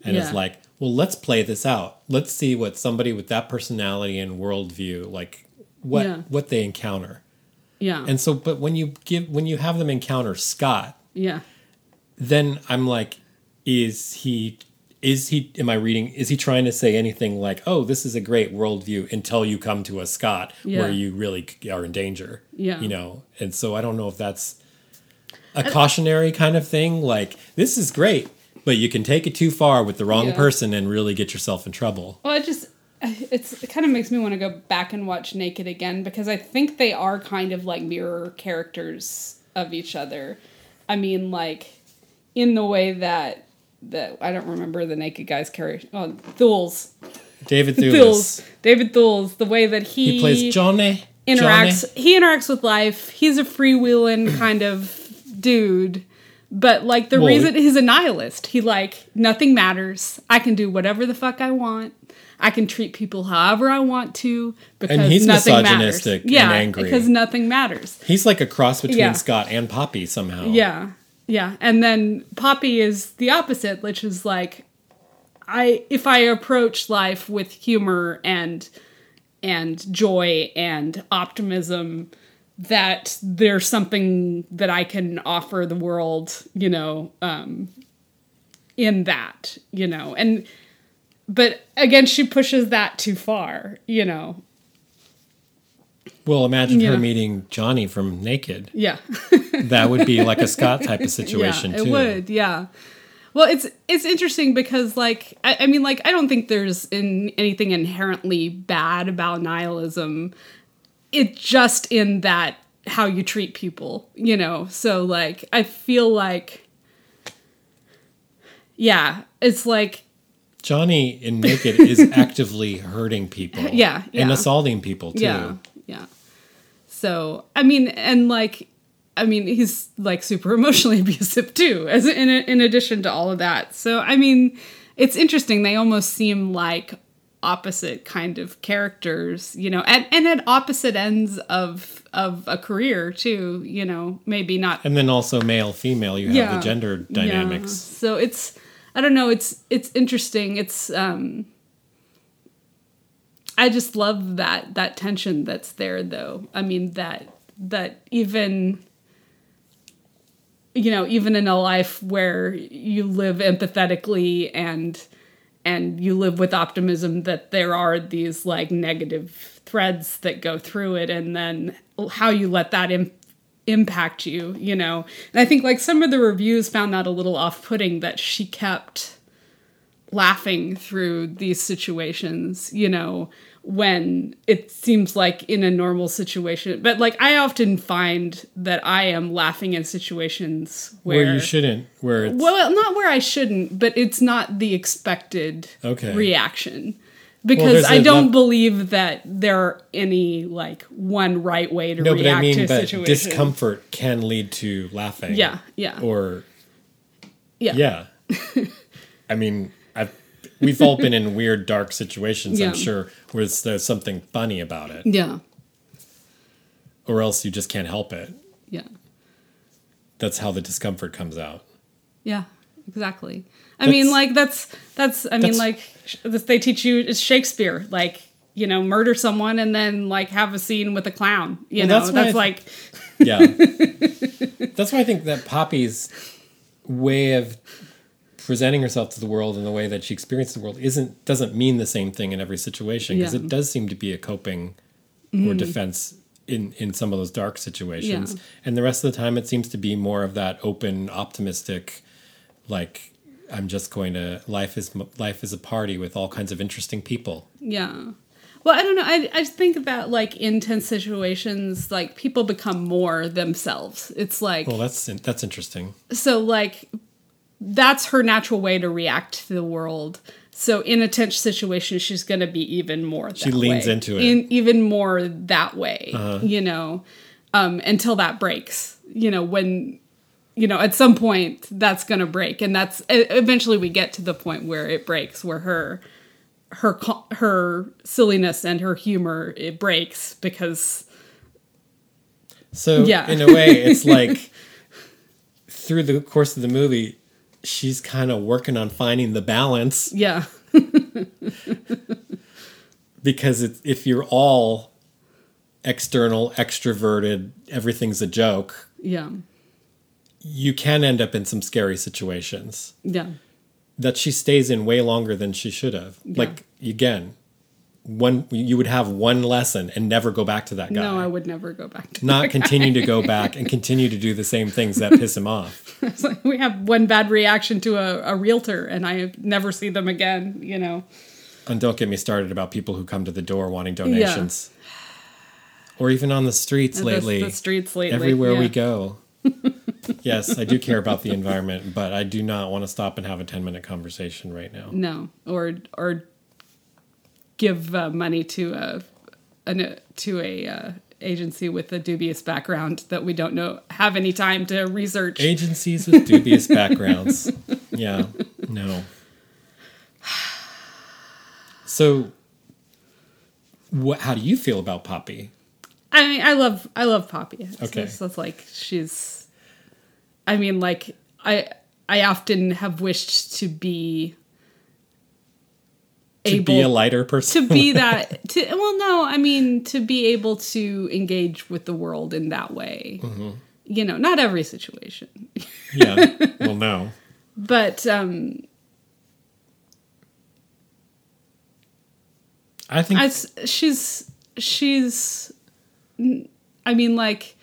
[SPEAKER 1] and
[SPEAKER 2] Yeah.
[SPEAKER 1] is like, well, let's play this out. Let's see what somebody with that personality and worldview, like what
[SPEAKER 2] Yeah.
[SPEAKER 1] what they encounter.
[SPEAKER 2] Yeah.
[SPEAKER 1] And so, but when you give when you have them encounter Scott,
[SPEAKER 2] yeah.
[SPEAKER 1] then I'm like, is he? Is he? Am I reading? Is he trying to say anything like, "Oh, this is a great worldview," until you come to a Scott
[SPEAKER 2] Yeah.
[SPEAKER 1] where you really are in danger?
[SPEAKER 2] Yeah.
[SPEAKER 1] You know, and so I don't know if that's a cautionary kind of thing. Like, this is great, but you can take it too far with the wrong
[SPEAKER 2] Yeah.
[SPEAKER 1] person and really get yourself in trouble.
[SPEAKER 2] Well, it just it's it kind of makes me want to go back and watch Naked again, because I think they are kind of like mirror characters of each other. I mean, like in the way that that I don't remember the Naked guy's character. Oh, Thules.
[SPEAKER 1] David Thewlis.
[SPEAKER 2] Thules. David Thules. The way that he
[SPEAKER 1] He plays Johnny.
[SPEAKER 2] interacts
[SPEAKER 1] Johnny.
[SPEAKER 2] he interacts with life. He's a freewheeling kind of dude, but like the
[SPEAKER 1] Well,
[SPEAKER 2] reason he's a nihilist. He like nothing matters. I can do whatever the fuck I want. I can treat people however I want to because
[SPEAKER 1] And he's
[SPEAKER 2] nothing matters.
[SPEAKER 1] misogynistic and
[SPEAKER 2] Yeah,
[SPEAKER 1] angry.
[SPEAKER 2] because nothing matters.
[SPEAKER 1] He's like a cross between
[SPEAKER 2] Yeah.
[SPEAKER 1] Scott and Poppy somehow.
[SPEAKER 2] Yeah. Yeah. And then Poppy is the opposite, which is like I if I approach life with humor and and joy and optimism, that there's something that I can offer the world, you know, um, in that, you know. And but again, she pushes that too far, you know.
[SPEAKER 1] Well, imagine
[SPEAKER 2] Yeah.
[SPEAKER 1] her meeting Johnny from Naked.
[SPEAKER 2] Yeah.
[SPEAKER 1] That would be like a Scott type of situation
[SPEAKER 2] yeah,
[SPEAKER 1] too.
[SPEAKER 2] it would, yeah. Well, it's it's interesting because, like, I, I mean, like, I don't think there's in anything inherently bad about nihilism. It's just in that how you treat people, you know. So, like, I feel like, yeah, it's like,
[SPEAKER 1] Johnny in Naked is actively hurting people.
[SPEAKER 2] Yeah,
[SPEAKER 1] And
[SPEAKER 2] yeah.
[SPEAKER 1] assaulting people too.
[SPEAKER 2] yeah, yeah. So, I mean, and like, I mean, he's like super emotionally abusive too, as in in addition to all of that. So, I mean, it's interesting. They almost seem like opposite kind of characters, you know, and, and at opposite ends of of a career too. You know, maybe not.
[SPEAKER 1] And then also male, female, you have
[SPEAKER 2] Yeah.
[SPEAKER 1] the gender
[SPEAKER 2] Yeah.
[SPEAKER 1] dynamics.
[SPEAKER 2] So it's, I don't know. It's it's interesting. It's um. I just love that that tension that's there, though. I mean that that even. You know, even in a life where you live empathetically and and you live with optimism, that there are these like negative threads that go through it, and then how you let that im- impact you, you know. And I think like some of the reviews found that a little off-putting, that she kept laughing through these situations, you know, when it seems like in a normal situation. But like I often find that I am laughing in situations where,
[SPEAKER 1] Where you shouldn't. Where it's
[SPEAKER 2] well, not where I shouldn't, but it's not the expected
[SPEAKER 1] Okay.
[SPEAKER 2] reaction.
[SPEAKER 1] Well,
[SPEAKER 2] Because
[SPEAKER 1] there's
[SPEAKER 2] I
[SPEAKER 1] a
[SPEAKER 2] don't
[SPEAKER 1] lev-
[SPEAKER 2] believe that there are any like one right way to
[SPEAKER 1] no, but
[SPEAKER 2] react
[SPEAKER 1] I mean
[SPEAKER 2] to a
[SPEAKER 1] that
[SPEAKER 2] situation.
[SPEAKER 1] discomfort can lead to laughing.
[SPEAKER 2] Yeah, yeah.
[SPEAKER 1] Or
[SPEAKER 2] yeah.
[SPEAKER 1] yeah. I mean, I've we've all been in weird, dark situations,
[SPEAKER 2] Yeah.
[SPEAKER 1] I'm sure, where there's something funny about it.
[SPEAKER 2] Yeah.
[SPEAKER 1] Or else you just can't help it.
[SPEAKER 2] Yeah.
[SPEAKER 1] That's how the discomfort comes out.
[SPEAKER 2] Yeah, exactly. I
[SPEAKER 1] That's-
[SPEAKER 2] mean, like that's that's. I mean,
[SPEAKER 1] That's-
[SPEAKER 2] like sh- this- they teach you it's Shakespeare, like you know, murder someone and then like have a scene with a clown. You
[SPEAKER 1] Well,
[SPEAKER 2] know,
[SPEAKER 1] that's
[SPEAKER 2] that's,
[SPEAKER 1] why I-
[SPEAKER 2] like
[SPEAKER 1] Yeah. That's why I think that Poppy's way of presenting herself to the world and the way that she experiences the world isn't doesn't mean the same thing in every situation, because
[SPEAKER 2] Yeah.
[SPEAKER 1] it does seem to be a coping or defense in in some of those dark situations.
[SPEAKER 2] Yeah.
[SPEAKER 1] And the rest of the time it seems to be more of that open, optimistic, like I'm just going to life is life is a party with all kinds of interesting people.
[SPEAKER 2] yeah. Well, I don't know. I I think that like in tense situations, like people become more themselves. It's like
[SPEAKER 1] Well, that's that's interesting.
[SPEAKER 2] so like that's her natural way to react to the world. So in a tense situation, she's going to be even more that
[SPEAKER 1] She leans
[SPEAKER 2] way.
[SPEAKER 1] into it.
[SPEAKER 2] In, even more that way,
[SPEAKER 1] Uh-huh.
[SPEAKER 2] you know, um, until that breaks. You know, when, you know, at some point that's going to break. And that's, e- eventually we get to the point where it breaks, where her, her, co- her silliness and her humor, it breaks because,
[SPEAKER 1] So
[SPEAKER 2] Yeah.
[SPEAKER 1] in a way, it's like through the course of the movie, she's kind of working on finding the balance.
[SPEAKER 2] Yeah.
[SPEAKER 1] Because it's, if you're all external, extroverted, everything's a joke,
[SPEAKER 2] Yeah.
[SPEAKER 1] you can end up in some scary situations
[SPEAKER 2] Yeah.
[SPEAKER 1] that she stays in way longer than she should have.
[SPEAKER 2] Yeah.
[SPEAKER 1] Like, again, one you would have one lesson and never go back to that guy.
[SPEAKER 2] No, I would never go back to
[SPEAKER 1] Not
[SPEAKER 2] that
[SPEAKER 1] continue
[SPEAKER 2] guy.
[SPEAKER 1] to go back and continue to do the same things that piss him off.
[SPEAKER 2] It's like we have one bad reaction to a, a realtor and I never see them again, you know.
[SPEAKER 1] And don't get me started about people who come to the door wanting donations. Yeah. Or even on the streets
[SPEAKER 2] The-
[SPEAKER 1] lately.
[SPEAKER 2] The, streets lately.
[SPEAKER 1] Everywhere
[SPEAKER 2] yeah.
[SPEAKER 1] we go. Yes, I do care about the environment, but I do not want to stop and have a ten-minute conversation right now.
[SPEAKER 2] No, or or give uh, money to a an, to a uh, agency with a dubious background that we don't know have any time to research.
[SPEAKER 1] Agencies with dubious backgrounds. Yeah, no. So, what? How do you feel about Poppy?
[SPEAKER 2] I mean, I love I love Poppy. It's
[SPEAKER 1] Okay,
[SPEAKER 2] just, it's like she's. I mean, like I I often have wished to be.
[SPEAKER 1] To
[SPEAKER 2] able
[SPEAKER 1] be a lighter person?
[SPEAKER 2] to be that to well no I mean to be able to engage with the world in that way. Mm-hmm. You know, not every situation.
[SPEAKER 1] Yeah, well, no.
[SPEAKER 2] But um
[SPEAKER 1] I think
[SPEAKER 2] I, she's she's I mean like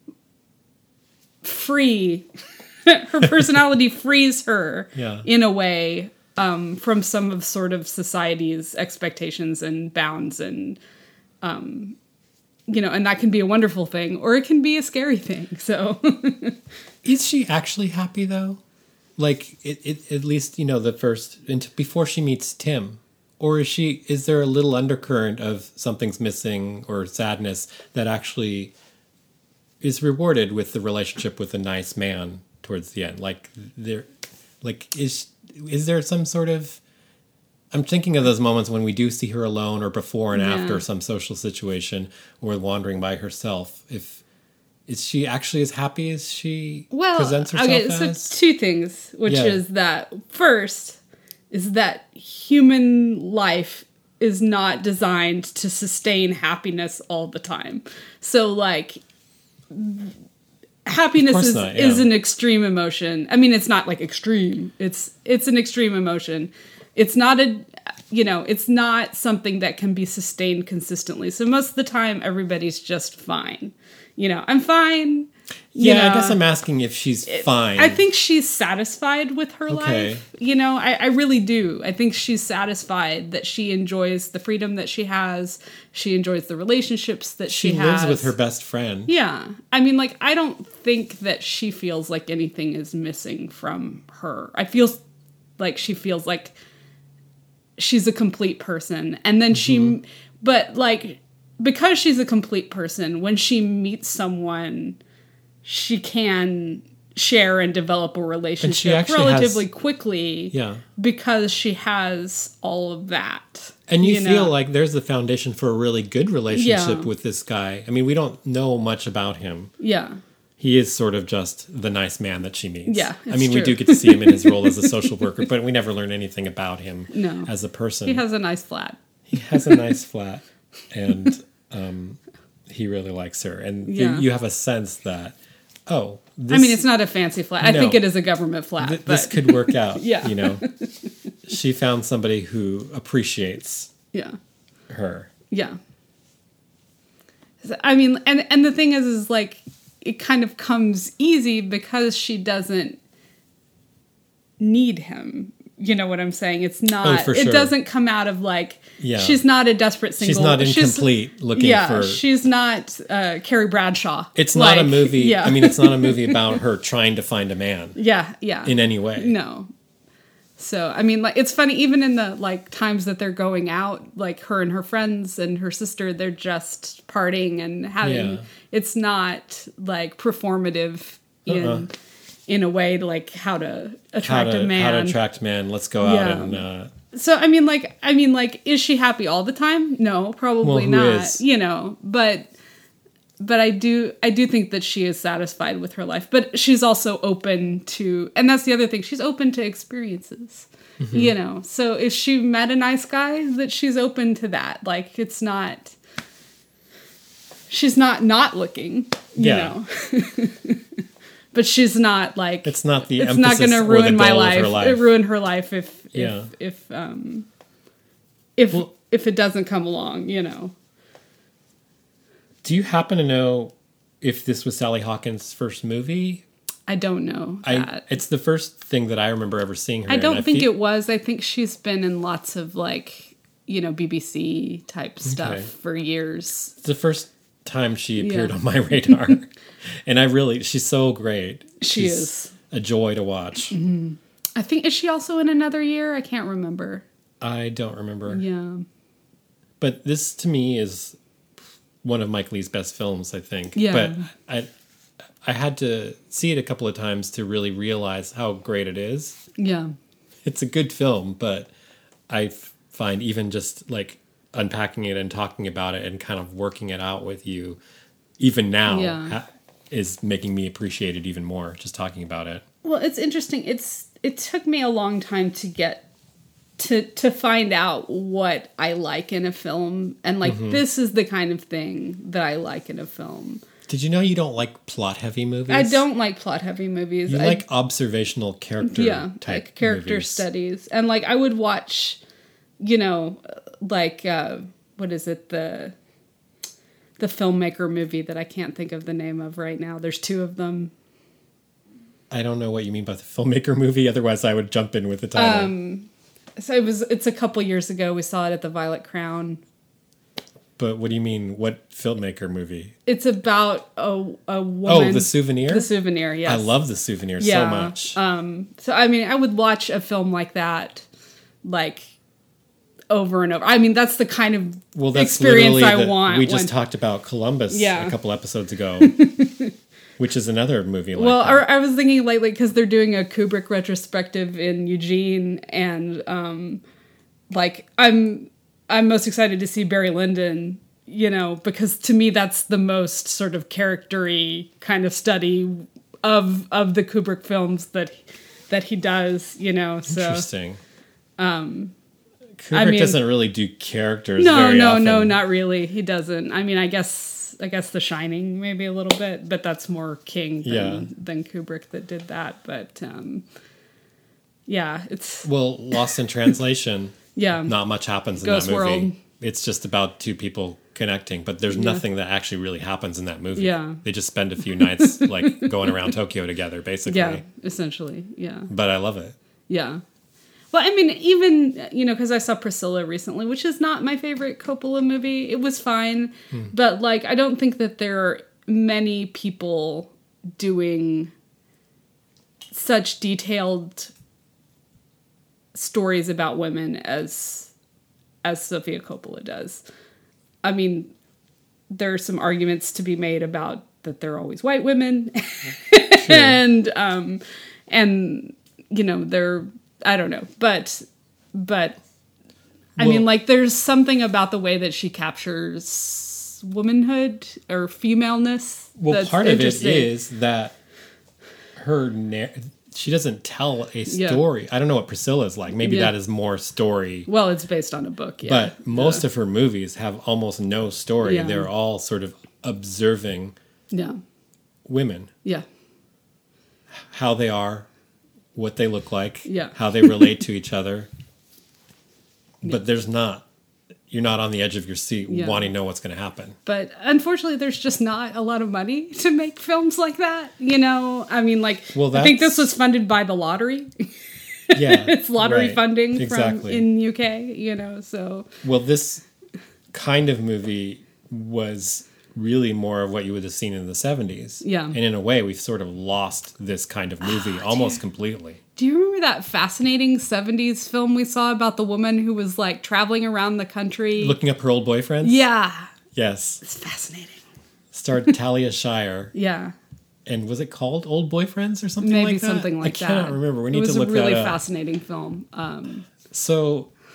[SPEAKER 2] free. Her personality frees her
[SPEAKER 1] Yeah.
[SPEAKER 2] in a way um, from some of sort of society's expectations and bounds, and um, you know, and that can be a wonderful thing, or it can be a scary thing. So,
[SPEAKER 1] is she actually happy though? Like, it, it, at least you know the first until, before she meets Tim, or is she? Is there a little undercurrent of something's missing or sadness that actually is rewarded with the relationship with a nice man towards the end? Like there, like is. Is there some sort of... I'm thinking of those moments when we do see her alone or before and
[SPEAKER 2] Yeah.
[SPEAKER 1] after some social situation or wandering by herself. If is she actually as happy as she
[SPEAKER 2] well,
[SPEAKER 1] presents herself
[SPEAKER 2] okay,
[SPEAKER 1] as?
[SPEAKER 2] so two things, which
[SPEAKER 1] Yeah.
[SPEAKER 2] is that first is that human life is not designed to sustain happiness all the time. So like happiness
[SPEAKER 1] course
[SPEAKER 2] is,
[SPEAKER 1] not, yeah.
[SPEAKER 2] is an extreme emotion. I mean, it's not like extreme. It's it's an extreme emotion. It's not a, you know, it's not something that can be sustained consistently. So most of the time, everybody's just fine. You know, I'm fine. You
[SPEAKER 1] Yeah,
[SPEAKER 2] know,
[SPEAKER 1] I guess I'm asking if she's fine.
[SPEAKER 2] I think she's satisfied with her
[SPEAKER 1] Okay.
[SPEAKER 2] life. You know, I, I really do. I think she's satisfied that she enjoys the freedom that she has. She enjoys the relationships that she,
[SPEAKER 1] she
[SPEAKER 2] has.
[SPEAKER 1] lives with her best friend.
[SPEAKER 2] Yeah. I mean, like, I don't think that she feels like anything is missing from her. I feel like she feels like she's a complete person. And then
[SPEAKER 1] Mm-hmm.
[SPEAKER 2] she, but like, because she's a complete person, when she meets someone, she can share and develop a relationship
[SPEAKER 1] actually
[SPEAKER 2] relatively
[SPEAKER 1] has-
[SPEAKER 2] quickly.
[SPEAKER 1] Yeah.
[SPEAKER 2] Because she has all of that.
[SPEAKER 1] And you,
[SPEAKER 2] you
[SPEAKER 1] feel
[SPEAKER 2] know?
[SPEAKER 1] like there's the foundation for a really good relationship
[SPEAKER 2] Yeah.
[SPEAKER 1] with this guy. I mean, we don't know much about him.
[SPEAKER 2] Yeah.
[SPEAKER 1] He is sort of just the nice man that she meets.
[SPEAKER 2] Yeah,
[SPEAKER 1] I
[SPEAKER 2] it's
[SPEAKER 1] mean, we
[SPEAKER 2] true.
[SPEAKER 1] do get to see him in his role as a social worker, but we never learn anything about him
[SPEAKER 2] No.
[SPEAKER 1] as a person.
[SPEAKER 2] He has a nice flat.
[SPEAKER 1] He has a nice flat, and um, he really likes her. And th-
[SPEAKER 2] Yeah.
[SPEAKER 1] you have a sense that, oh, this,
[SPEAKER 2] I mean, it's not a fancy flat. I
[SPEAKER 1] No.
[SPEAKER 2] think it is a government flat.
[SPEAKER 1] th-
[SPEAKER 2] but
[SPEAKER 1] this could work out.
[SPEAKER 2] Yeah.
[SPEAKER 1] You know, she found somebody who appreciates
[SPEAKER 2] yeah,
[SPEAKER 1] her.
[SPEAKER 2] yeah. So, I mean, and and the thing is, is like it kind of comes easy because she doesn't need him. You know what I'm saying? It's not.
[SPEAKER 1] Oh, for
[SPEAKER 2] it
[SPEAKER 1] sure.
[SPEAKER 2] doesn't come out of like.
[SPEAKER 1] Yeah.
[SPEAKER 2] She's not a desperate single.
[SPEAKER 1] She's not incomplete looking
[SPEAKER 2] yeah,
[SPEAKER 1] for...
[SPEAKER 2] she's not uh, Carrie Bradshaw.
[SPEAKER 1] It's not a
[SPEAKER 2] Like,
[SPEAKER 1] movie...
[SPEAKER 2] Yeah.
[SPEAKER 1] I mean, it's not a movie about her trying to find a man
[SPEAKER 2] yeah, yeah.
[SPEAKER 1] in any way.
[SPEAKER 2] No. So, I mean, like, it's funny, even in the, like, times that they're going out, like, her and her friends and her sister, they're just partying and having,
[SPEAKER 1] Yeah.
[SPEAKER 2] it's not, like, performative in,
[SPEAKER 1] Uh-uh.
[SPEAKER 2] in a way, like, how to
[SPEAKER 1] How
[SPEAKER 2] attract
[SPEAKER 1] to,
[SPEAKER 2] a man.
[SPEAKER 1] how to attract men. Let's go out
[SPEAKER 2] Yeah.
[SPEAKER 1] and... Uh,
[SPEAKER 2] So, I mean, like, I mean, like, is she happy all the time? No, probably
[SPEAKER 1] Well, who
[SPEAKER 2] not,
[SPEAKER 1] is?
[SPEAKER 2] you know, but but I do I do think that she is satisfied with her life, but she's also open to, and that's the other thing, she's open to experiences. Mm-hmm. You know, so if she met a nice guy, that she's open to that. Like, it's not, she's not not looking, you
[SPEAKER 1] yeah.
[SPEAKER 2] know. But she's not like,
[SPEAKER 1] it's not the
[SPEAKER 2] it's not going to ruin my life,
[SPEAKER 1] life.
[SPEAKER 2] ruin her life if
[SPEAKER 1] yeah.
[SPEAKER 2] if if um if
[SPEAKER 1] well,
[SPEAKER 2] if it doesn't come along, you know.
[SPEAKER 1] Do you happen to know if this was Sally Hawkins' first movie?
[SPEAKER 2] I don't know that.
[SPEAKER 1] I, it's the first thing that I remember ever seeing her
[SPEAKER 2] I don't
[SPEAKER 1] in.
[SPEAKER 2] think
[SPEAKER 1] I feel,
[SPEAKER 2] it was. I think she's been in lots of, like, you know, B B C type stuff
[SPEAKER 1] okay.
[SPEAKER 2] for years.
[SPEAKER 1] It's the first time she appeared
[SPEAKER 2] yeah.
[SPEAKER 1] on my radar. And I really, she's so great.
[SPEAKER 2] She
[SPEAKER 1] she's
[SPEAKER 2] is.
[SPEAKER 1] a joy to watch.
[SPEAKER 2] Mm-hmm. I think, is she also in Another Year? I can't remember.
[SPEAKER 1] I don't remember.
[SPEAKER 2] Yeah.
[SPEAKER 1] But this, to me, is one of Mike Leigh's best films, I think.
[SPEAKER 2] Yeah.
[SPEAKER 1] But I I had to see it a couple of times to really realize how great it is.
[SPEAKER 2] Yeah.
[SPEAKER 1] It's a good film, but I f- find even just like unpacking it and talking about it and kind of working it out with you, even now,
[SPEAKER 2] yeah.
[SPEAKER 1] ha- is making me appreciate it even more, just talking about it.
[SPEAKER 2] Well, it's interesting. It's it took me a long time to get to to find out what I like in a film, and like mm-hmm. this is the kind of thing that I like in a film.
[SPEAKER 1] Did you know you don't like plot-heavy movies?
[SPEAKER 2] I don't like plot-heavy movies.
[SPEAKER 1] You
[SPEAKER 2] I,
[SPEAKER 1] like observational character
[SPEAKER 2] yeah,
[SPEAKER 1] type
[SPEAKER 2] like character
[SPEAKER 1] movies.
[SPEAKER 2] studies. And like I would watch, you know, like uh, what is it, the the filmmaker movie that I can't think of the name of right now. There's two of them.
[SPEAKER 1] I don't know what you mean by the filmmaker movie. Otherwise, I would jump in with the title. Um,
[SPEAKER 2] so it was. It's a couple years ago. We saw it at the Violet Crown.
[SPEAKER 1] But what do you mean? What filmmaker movie?
[SPEAKER 2] It's about a a woman.
[SPEAKER 1] Oh, The Souvenir?
[SPEAKER 2] The Souvenir, yes.
[SPEAKER 1] I love The Souvenir
[SPEAKER 2] yeah.
[SPEAKER 1] so much.
[SPEAKER 2] Um, so, I mean, I would watch a film like that, like, over and over. I mean, that's the kind of
[SPEAKER 1] well, that's
[SPEAKER 2] experience I
[SPEAKER 1] the,
[SPEAKER 2] want.
[SPEAKER 1] We just
[SPEAKER 2] when,
[SPEAKER 1] talked about Columbus
[SPEAKER 2] yeah.
[SPEAKER 1] a couple episodes ago, which is another movie like
[SPEAKER 2] well,
[SPEAKER 1] that.
[SPEAKER 2] Well, I was thinking lately, because they're doing a Kubrick retrospective in Eugene, and, um, like, I'm... I'm most excited to see Barry Lyndon, you know, because to me that's the most sort of character-y kind of study of of the Kubrick films that that he does, you know. So
[SPEAKER 1] interesting.
[SPEAKER 2] Um,
[SPEAKER 1] Kubrick
[SPEAKER 2] I mean,
[SPEAKER 1] doesn't really do characters.
[SPEAKER 2] No,
[SPEAKER 1] very
[SPEAKER 2] no,
[SPEAKER 1] often.
[SPEAKER 2] no, not really. He doesn't. I mean, I guess I guess The Shining maybe a little bit, but that's more King than,
[SPEAKER 1] yeah.
[SPEAKER 2] than Kubrick that did that. But um, yeah, it's
[SPEAKER 1] well, Lost in Translation.
[SPEAKER 2] Yeah.
[SPEAKER 1] Not much happens in
[SPEAKER 2] Ghost
[SPEAKER 1] that movie.
[SPEAKER 2] World.
[SPEAKER 1] It's just about two people connecting, but there's yeah. nothing that actually really happens in that movie.
[SPEAKER 2] Yeah.
[SPEAKER 1] They just spend a few nights like going around Tokyo together, basically.
[SPEAKER 2] Yeah, essentially. Yeah.
[SPEAKER 1] But I love it.
[SPEAKER 2] Yeah. Well, I mean, even, you know, because I saw Priscilla recently, which is not my favorite Coppola movie. It was fine. Hmm. But, like, I don't think that there are many people doing such detailed stories about women as as Sofia Coppola does. I mean, there are some arguments to be made about that they're always white women. and um and you know, they're I don't know, but but I well, mean, like, there's something about the way that she captures womanhood or femaleness.
[SPEAKER 1] Well,
[SPEAKER 2] that's
[SPEAKER 1] part of it is that her narr- she doesn't tell a story. Yeah. I don't know what Priscilla's like. Maybe yeah. that is more story.
[SPEAKER 2] Well, it's based on a book, yeah.
[SPEAKER 1] But most yeah. of her movies have almost no story.
[SPEAKER 2] Yeah.
[SPEAKER 1] They're all sort of observing
[SPEAKER 2] yeah.
[SPEAKER 1] women.
[SPEAKER 2] Yeah.
[SPEAKER 1] How they are, what they look like,
[SPEAKER 2] yeah.
[SPEAKER 1] how they relate to each other. But yeah. there's not, you're not on the edge of your seat yeah. wanting to know what's going to happen.
[SPEAKER 2] But unfortunately, there's just not a lot of money to make films like that. You know, I mean, like, well, I think this was funded by the lottery.
[SPEAKER 1] Yeah.
[SPEAKER 2] It's lottery
[SPEAKER 1] right.
[SPEAKER 2] funding
[SPEAKER 1] exactly.
[SPEAKER 2] from in U K, you know, so.
[SPEAKER 1] Well, this kind of movie was really more of what you would have seen in the seventies.
[SPEAKER 2] Yeah.
[SPEAKER 1] And in a way, we've sort of lost this kind of movie oh, almost
[SPEAKER 2] dear.
[SPEAKER 1] completely.
[SPEAKER 2] Do you remember that fascinating seventies film we saw about the woman who was, like, traveling around the country?
[SPEAKER 1] Looking up her old boyfriends?
[SPEAKER 2] Yeah.
[SPEAKER 1] Yes.
[SPEAKER 2] It's fascinating.
[SPEAKER 1] Starred Talia Shire.
[SPEAKER 2] Yeah.
[SPEAKER 1] And was it called Old Boyfriends or something
[SPEAKER 2] Maybe
[SPEAKER 1] like that?
[SPEAKER 2] something like
[SPEAKER 1] I cannot
[SPEAKER 2] that.
[SPEAKER 1] remember. We need to look that up.
[SPEAKER 2] It was a really fascinating film. Um,
[SPEAKER 1] so,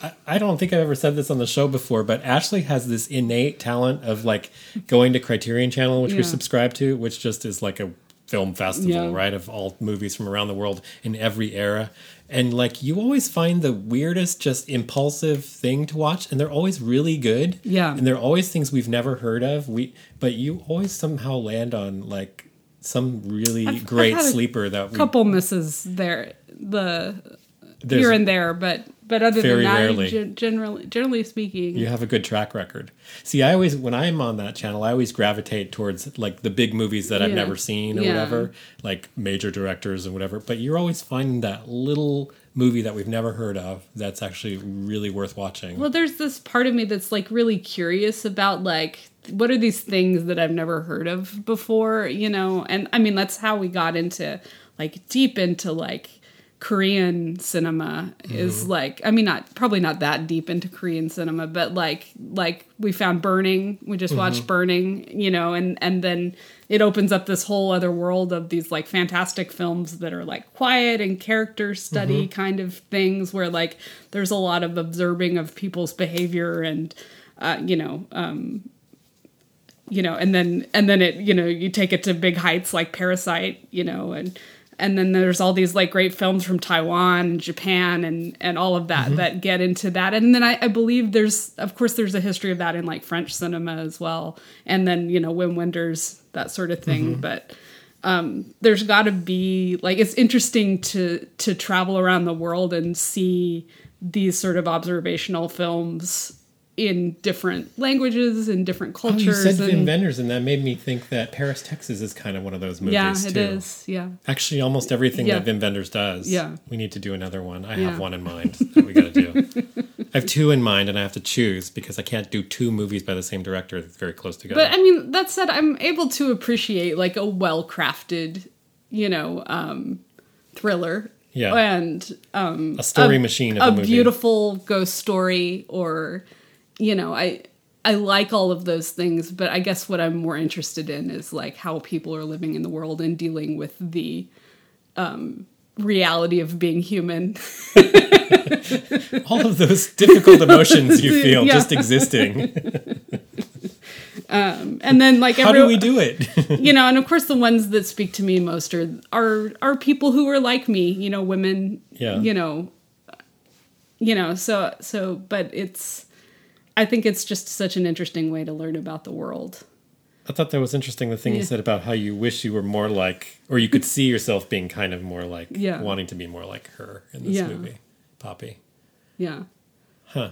[SPEAKER 1] I, I don't think I've ever said this on the show before, but Ashley has this innate talent of like going to Criterion Channel, which we
[SPEAKER 2] Yeah.
[SPEAKER 1] subscribe to, which just is like a film festival,
[SPEAKER 2] Yeah.
[SPEAKER 1] right? Of all movies from around the world in every era. And like you always find the weirdest, just impulsive thing to watch, and they're always really good.
[SPEAKER 2] Yeah.
[SPEAKER 1] And they're always things we've never heard of. We but you always somehow land on like some really
[SPEAKER 2] I've- I've
[SPEAKER 1] great
[SPEAKER 2] had a
[SPEAKER 1] sleeper that we
[SPEAKER 2] Couple misses there, the
[SPEAKER 1] There's-
[SPEAKER 2] here and there, but but other
[SPEAKER 1] Very
[SPEAKER 2] than that,
[SPEAKER 1] rarely.
[SPEAKER 2] gen- generally generally speaking,
[SPEAKER 1] You have a good track record. See, I always, when I'm on that channel, I always gravitate towards like the big movies that I've
[SPEAKER 2] Yeah.
[SPEAKER 1] never seen or
[SPEAKER 2] Yeah.
[SPEAKER 1] whatever, like major directors and whatever. But you're always finding that little movie that we've never heard of that's actually really worth watching.
[SPEAKER 2] Well, there's this part of me that's like really curious about like what are these things that I've never heard of before, you know? And I mean, that's how we got into like deep into like Korean cinema is
[SPEAKER 1] Mm-hmm.
[SPEAKER 2] like, I mean, not probably not that deep into Korean cinema, but like, like we found Burning, we just watched
[SPEAKER 1] Mm-hmm.
[SPEAKER 2] Burning, you know, and, and then it opens up this whole other world of these like fantastic films that are like quiet and character study
[SPEAKER 1] Mm-hmm.
[SPEAKER 2] kind of things where like there's a lot of observing of people's behavior and, uh, you know, um, you know, and then, and then it, you know, you take it to big heights like Parasite, you know, and, and then there's all these like great films from Taiwan and Japan and, and all of that that get into that. And then I, I believe there's, of course, there's a history of that in like French cinema as well. And then, you know, Wim Wenders, that sort of thing. But um, there's got to be like, it's interesting to, to travel around the world and see these sort of observational films in different languages and different
[SPEAKER 1] Oh, you
[SPEAKER 2] cultures.
[SPEAKER 1] said Wim
[SPEAKER 2] and,
[SPEAKER 1] Wenders, and that made me think that Paris, Texas is kind of one of those movies,
[SPEAKER 2] yeah,
[SPEAKER 1] too.
[SPEAKER 2] it is. Yeah.
[SPEAKER 1] Actually, almost everything
[SPEAKER 2] Yeah.
[SPEAKER 1] that Wim Wenders does.
[SPEAKER 2] Yeah.
[SPEAKER 1] We need to do another one. I
[SPEAKER 2] Yeah.
[SPEAKER 1] have one in mind that we got to do. I have two in mind, and I have to choose because I can't do two movies by the same director that's very close together.
[SPEAKER 2] But I mean, that said, I'm able to appreciate like a well-crafted, you know, um, thriller.
[SPEAKER 1] Yeah.
[SPEAKER 2] And um,
[SPEAKER 1] a story
[SPEAKER 2] a,
[SPEAKER 1] machine of
[SPEAKER 2] a
[SPEAKER 1] a movie.
[SPEAKER 2] beautiful ghost story, or you know, I I like all of those things. But I guess what I'm more interested in is like how people are living in the world and dealing with the um, reality of being human.
[SPEAKER 1] All of those difficult emotions you feel
[SPEAKER 2] Yeah.
[SPEAKER 1] just existing.
[SPEAKER 2] And then like
[SPEAKER 1] How
[SPEAKER 2] every,
[SPEAKER 1] do we do it?
[SPEAKER 2] you know, and of course the ones that speak to me most are are are people who are like me, you know, women,
[SPEAKER 1] Yeah.
[SPEAKER 2] you know, you know, so so but it's I think it's just such an interesting way to learn about the world.
[SPEAKER 1] I thought that was interesting, the thing you
[SPEAKER 2] Yeah.
[SPEAKER 1] said about how you wish you were more like, or you could see yourself being kind of more like,
[SPEAKER 2] Yeah.
[SPEAKER 1] wanting to be more like her in this
[SPEAKER 2] Yeah.
[SPEAKER 1] movie, Poppy.
[SPEAKER 2] Yeah.
[SPEAKER 1] Huh.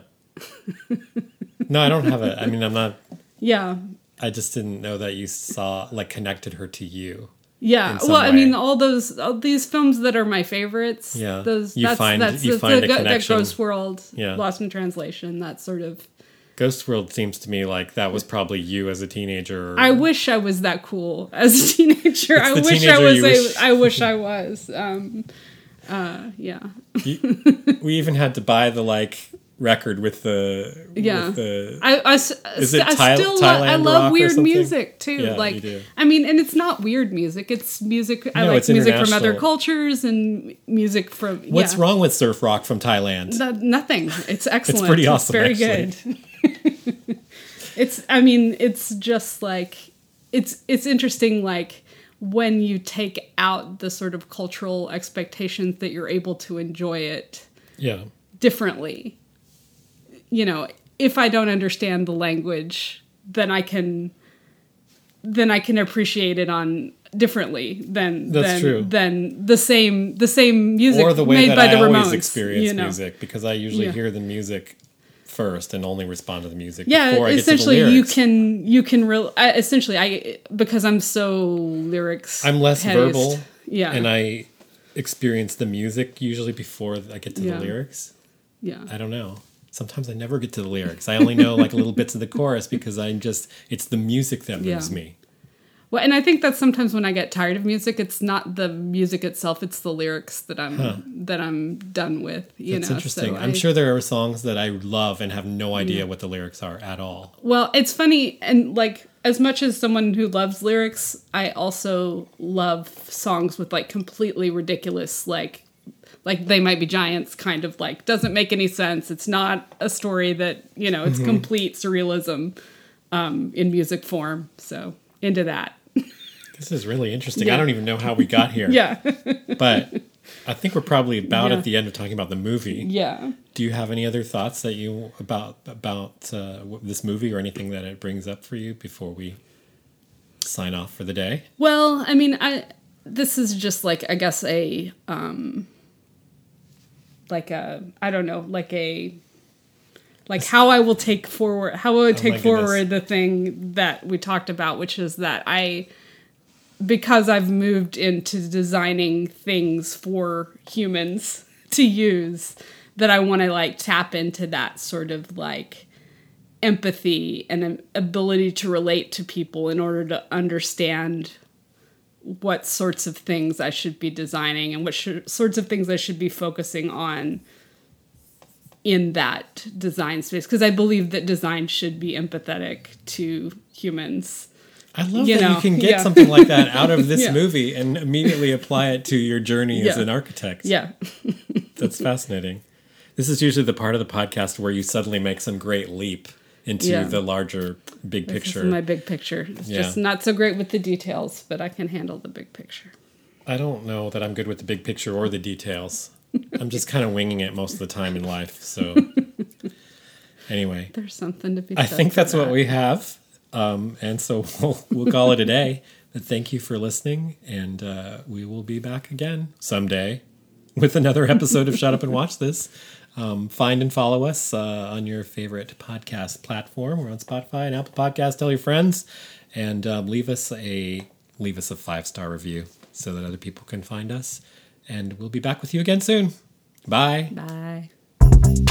[SPEAKER 1] No, I don't have a, I mean, I'm not,
[SPEAKER 2] Yeah.
[SPEAKER 1] I just didn't know that you saw, like, connected her to you.
[SPEAKER 2] Yeah.
[SPEAKER 1] in some
[SPEAKER 2] Well, I
[SPEAKER 1] way.
[SPEAKER 2] mean, all those all these films that are my favorites.
[SPEAKER 1] Yeah.
[SPEAKER 2] Those
[SPEAKER 1] You
[SPEAKER 2] that's
[SPEAKER 1] find-
[SPEAKER 2] that's
[SPEAKER 1] you
[SPEAKER 2] that's
[SPEAKER 1] find
[SPEAKER 2] the,
[SPEAKER 1] a
[SPEAKER 2] go- that
[SPEAKER 1] connection.
[SPEAKER 2] Ghost World,
[SPEAKER 1] Yeah.
[SPEAKER 2] Lost in Translation, that sort of.
[SPEAKER 1] Ghost World seems to me like that was probably you as a teenager.
[SPEAKER 2] I wish I was that cool as a teenager. I
[SPEAKER 1] the
[SPEAKER 2] wish I
[SPEAKER 1] teenager
[SPEAKER 2] was.
[SPEAKER 1] you
[SPEAKER 2] A,
[SPEAKER 1] wish-
[SPEAKER 2] I wish I was. Um, uh, yeah.
[SPEAKER 1] You- we even had to buy the, like, record with the,
[SPEAKER 2] Yeah.
[SPEAKER 1] with the,
[SPEAKER 2] I, I, s-
[SPEAKER 1] Is
[SPEAKER 2] st-
[SPEAKER 1] it
[SPEAKER 2] I
[SPEAKER 1] Thai-
[SPEAKER 2] still lo-
[SPEAKER 1] Thailand
[SPEAKER 2] I love
[SPEAKER 1] rock or
[SPEAKER 2] weird
[SPEAKER 1] something?
[SPEAKER 2] music too.
[SPEAKER 1] Yeah,
[SPEAKER 2] like
[SPEAKER 1] you do.
[SPEAKER 2] I mean, and it's not weird music. It's music. I
[SPEAKER 1] No,
[SPEAKER 2] like
[SPEAKER 1] it's
[SPEAKER 2] music from other
[SPEAKER 1] international.
[SPEAKER 2] cultures and music from.
[SPEAKER 1] what's
[SPEAKER 2] yeah.
[SPEAKER 1] wrong with surf rock from Thailand?
[SPEAKER 2] No- nothing. It's excellent.
[SPEAKER 1] pretty awesome,
[SPEAKER 2] Very
[SPEAKER 1] actually.
[SPEAKER 2] good. It's. I mean, it's just like it's. It's interesting. Like when you take out the sort of cultural expectations that you're able to enjoy it
[SPEAKER 1] Yeah.
[SPEAKER 2] differently. You know, if I don't understand the language, then I can. Then I can appreciate it on differently than
[SPEAKER 1] That's
[SPEAKER 2] than,
[SPEAKER 1] true.
[SPEAKER 2] than the same the same music
[SPEAKER 1] Or the way
[SPEAKER 2] made
[SPEAKER 1] that
[SPEAKER 2] by
[SPEAKER 1] I
[SPEAKER 2] the
[SPEAKER 1] always
[SPEAKER 2] Ramones,
[SPEAKER 1] experience
[SPEAKER 2] you know?
[SPEAKER 1] music, because I usually
[SPEAKER 2] Yeah.
[SPEAKER 1] hear the music first and only respond to the music
[SPEAKER 2] Yeah,
[SPEAKER 1] before I get to the
[SPEAKER 2] essentially you
[SPEAKER 1] lyrics.
[SPEAKER 2] can you can real I, essentially I because I'm so lyrics.
[SPEAKER 1] I'm less
[SPEAKER 2] headiest.
[SPEAKER 1] verbal,
[SPEAKER 2] Yeah,
[SPEAKER 1] and I experience the music usually before I get to
[SPEAKER 2] Yeah.
[SPEAKER 1] the lyrics.
[SPEAKER 2] yeah.
[SPEAKER 1] I don't know. Sometimes I never get to the lyrics. I only know like little bits of the chorus because I'm just, it's the music that moves
[SPEAKER 2] Yeah.
[SPEAKER 1] me.
[SPEAKER 2] Well, and I think that sometimes when I get tired of music, it's not the music itself; it's the lyrics that I'm that I'm done with. You
[SPEAKER 1] That's
[SPEAKER 2] know,
[SPEAKER 1] interesting.
[SPEAKER 2] So
[SPEAKER 1] I'm
[SPEAKER 2] I-
[SPEAKER 1] sure there are songs that I love and have no idea what the lyrics are at all.
[SPEAKER 2] Well, it's funny, and like as much as someone who loves lyrics, I also love songs with like completely ridiculous, like like They Might Be Giants kind of like doesn't make any sense. It's not a story that, you know, it's mm-hmm. complete surrealism um, in music form. So into that.
[SPEAKER 1] This is really interesting. Yeah. I don't even know how we got here.
[SPEAKER 2] Yeah.
[SPEAKER 1] But I think we're probably about
[SPEAKER 2] yeah.
[SPEAKER 1] at the end of talking about the movie.
[SPEAKER 2] Yeah.
[SPEAKER 1] Do you have any other thoughts that you about about uh, this movie or anything that it brings up for you before we sign off for the day?
[SPEAKER 2] Well, I mean, I this is just like, I guess a um, like a I don't know, like a like how I will take forward how I would take oh forward the thing that we talked about, which is that I. Because I've moved into designing things for humans to use, that I want to like tap into that sort of like empathy and an ability to relate to people in order to understand what sorts of things I should be designing and what sh- sorts of things I should be focusing on in that design space. Because I believe that design should be empathetic to humans.
[SPEAKER 1] I love
[SPEAKER 2] you
[SPEAKER 1] that
[SPEAKER 2] know,
[SPEAKER 1] you can get
[SPEAKER 2] yeah.
[SPEAKER 1] something like that out of this
[SPEAKER 2] yeah.
[SPEAKER 1] movie and immediately apply it to your journey
[SPEAKER 2] yeah.
[SPEAKER 1] as an architect.
[SPEAKER 2] Yeah.
[SPEAKER 1] That's fascinating. This is usually the part of the podcast where you suddenly make some great leap into
[SPEAKER 2] yeah.
[SPEAKER 1] the larger big
[SPEAKER 2] this
[SPEAKER 1] picture.
[SPEAKER 2] This is my big picture. It's
[SPEAKER 1] yeah.
[SPEAKER 2] just not so great with the details, but I can handle the big picture.
[SPEAKER 1] I don't know that I'm good with the big picture or the details. I'm just kind of winging it most of the time in life. So anyway.
[SPEAKER 2] There's something to be
[SPEAKER 1] I
[SPEAKER 2] said
[SPEAKER 1] think that's
[SPEAKER 2] that.
[SPEAKER 1] what we have. Um, and so we'll, we'll call it a day. But thank you for listening, and uh, we will be back again someday with another episode of Shut Up and Watch This. Um, find and follow us uh, on your favorite podcast platform. We're on Spotify and Apple Podcasts. Tell your friends, and um, leave us a leave us a five star review so that other people can find us. And we'll be back with you again soon. Bye.
[SPEAKER 2] Bye.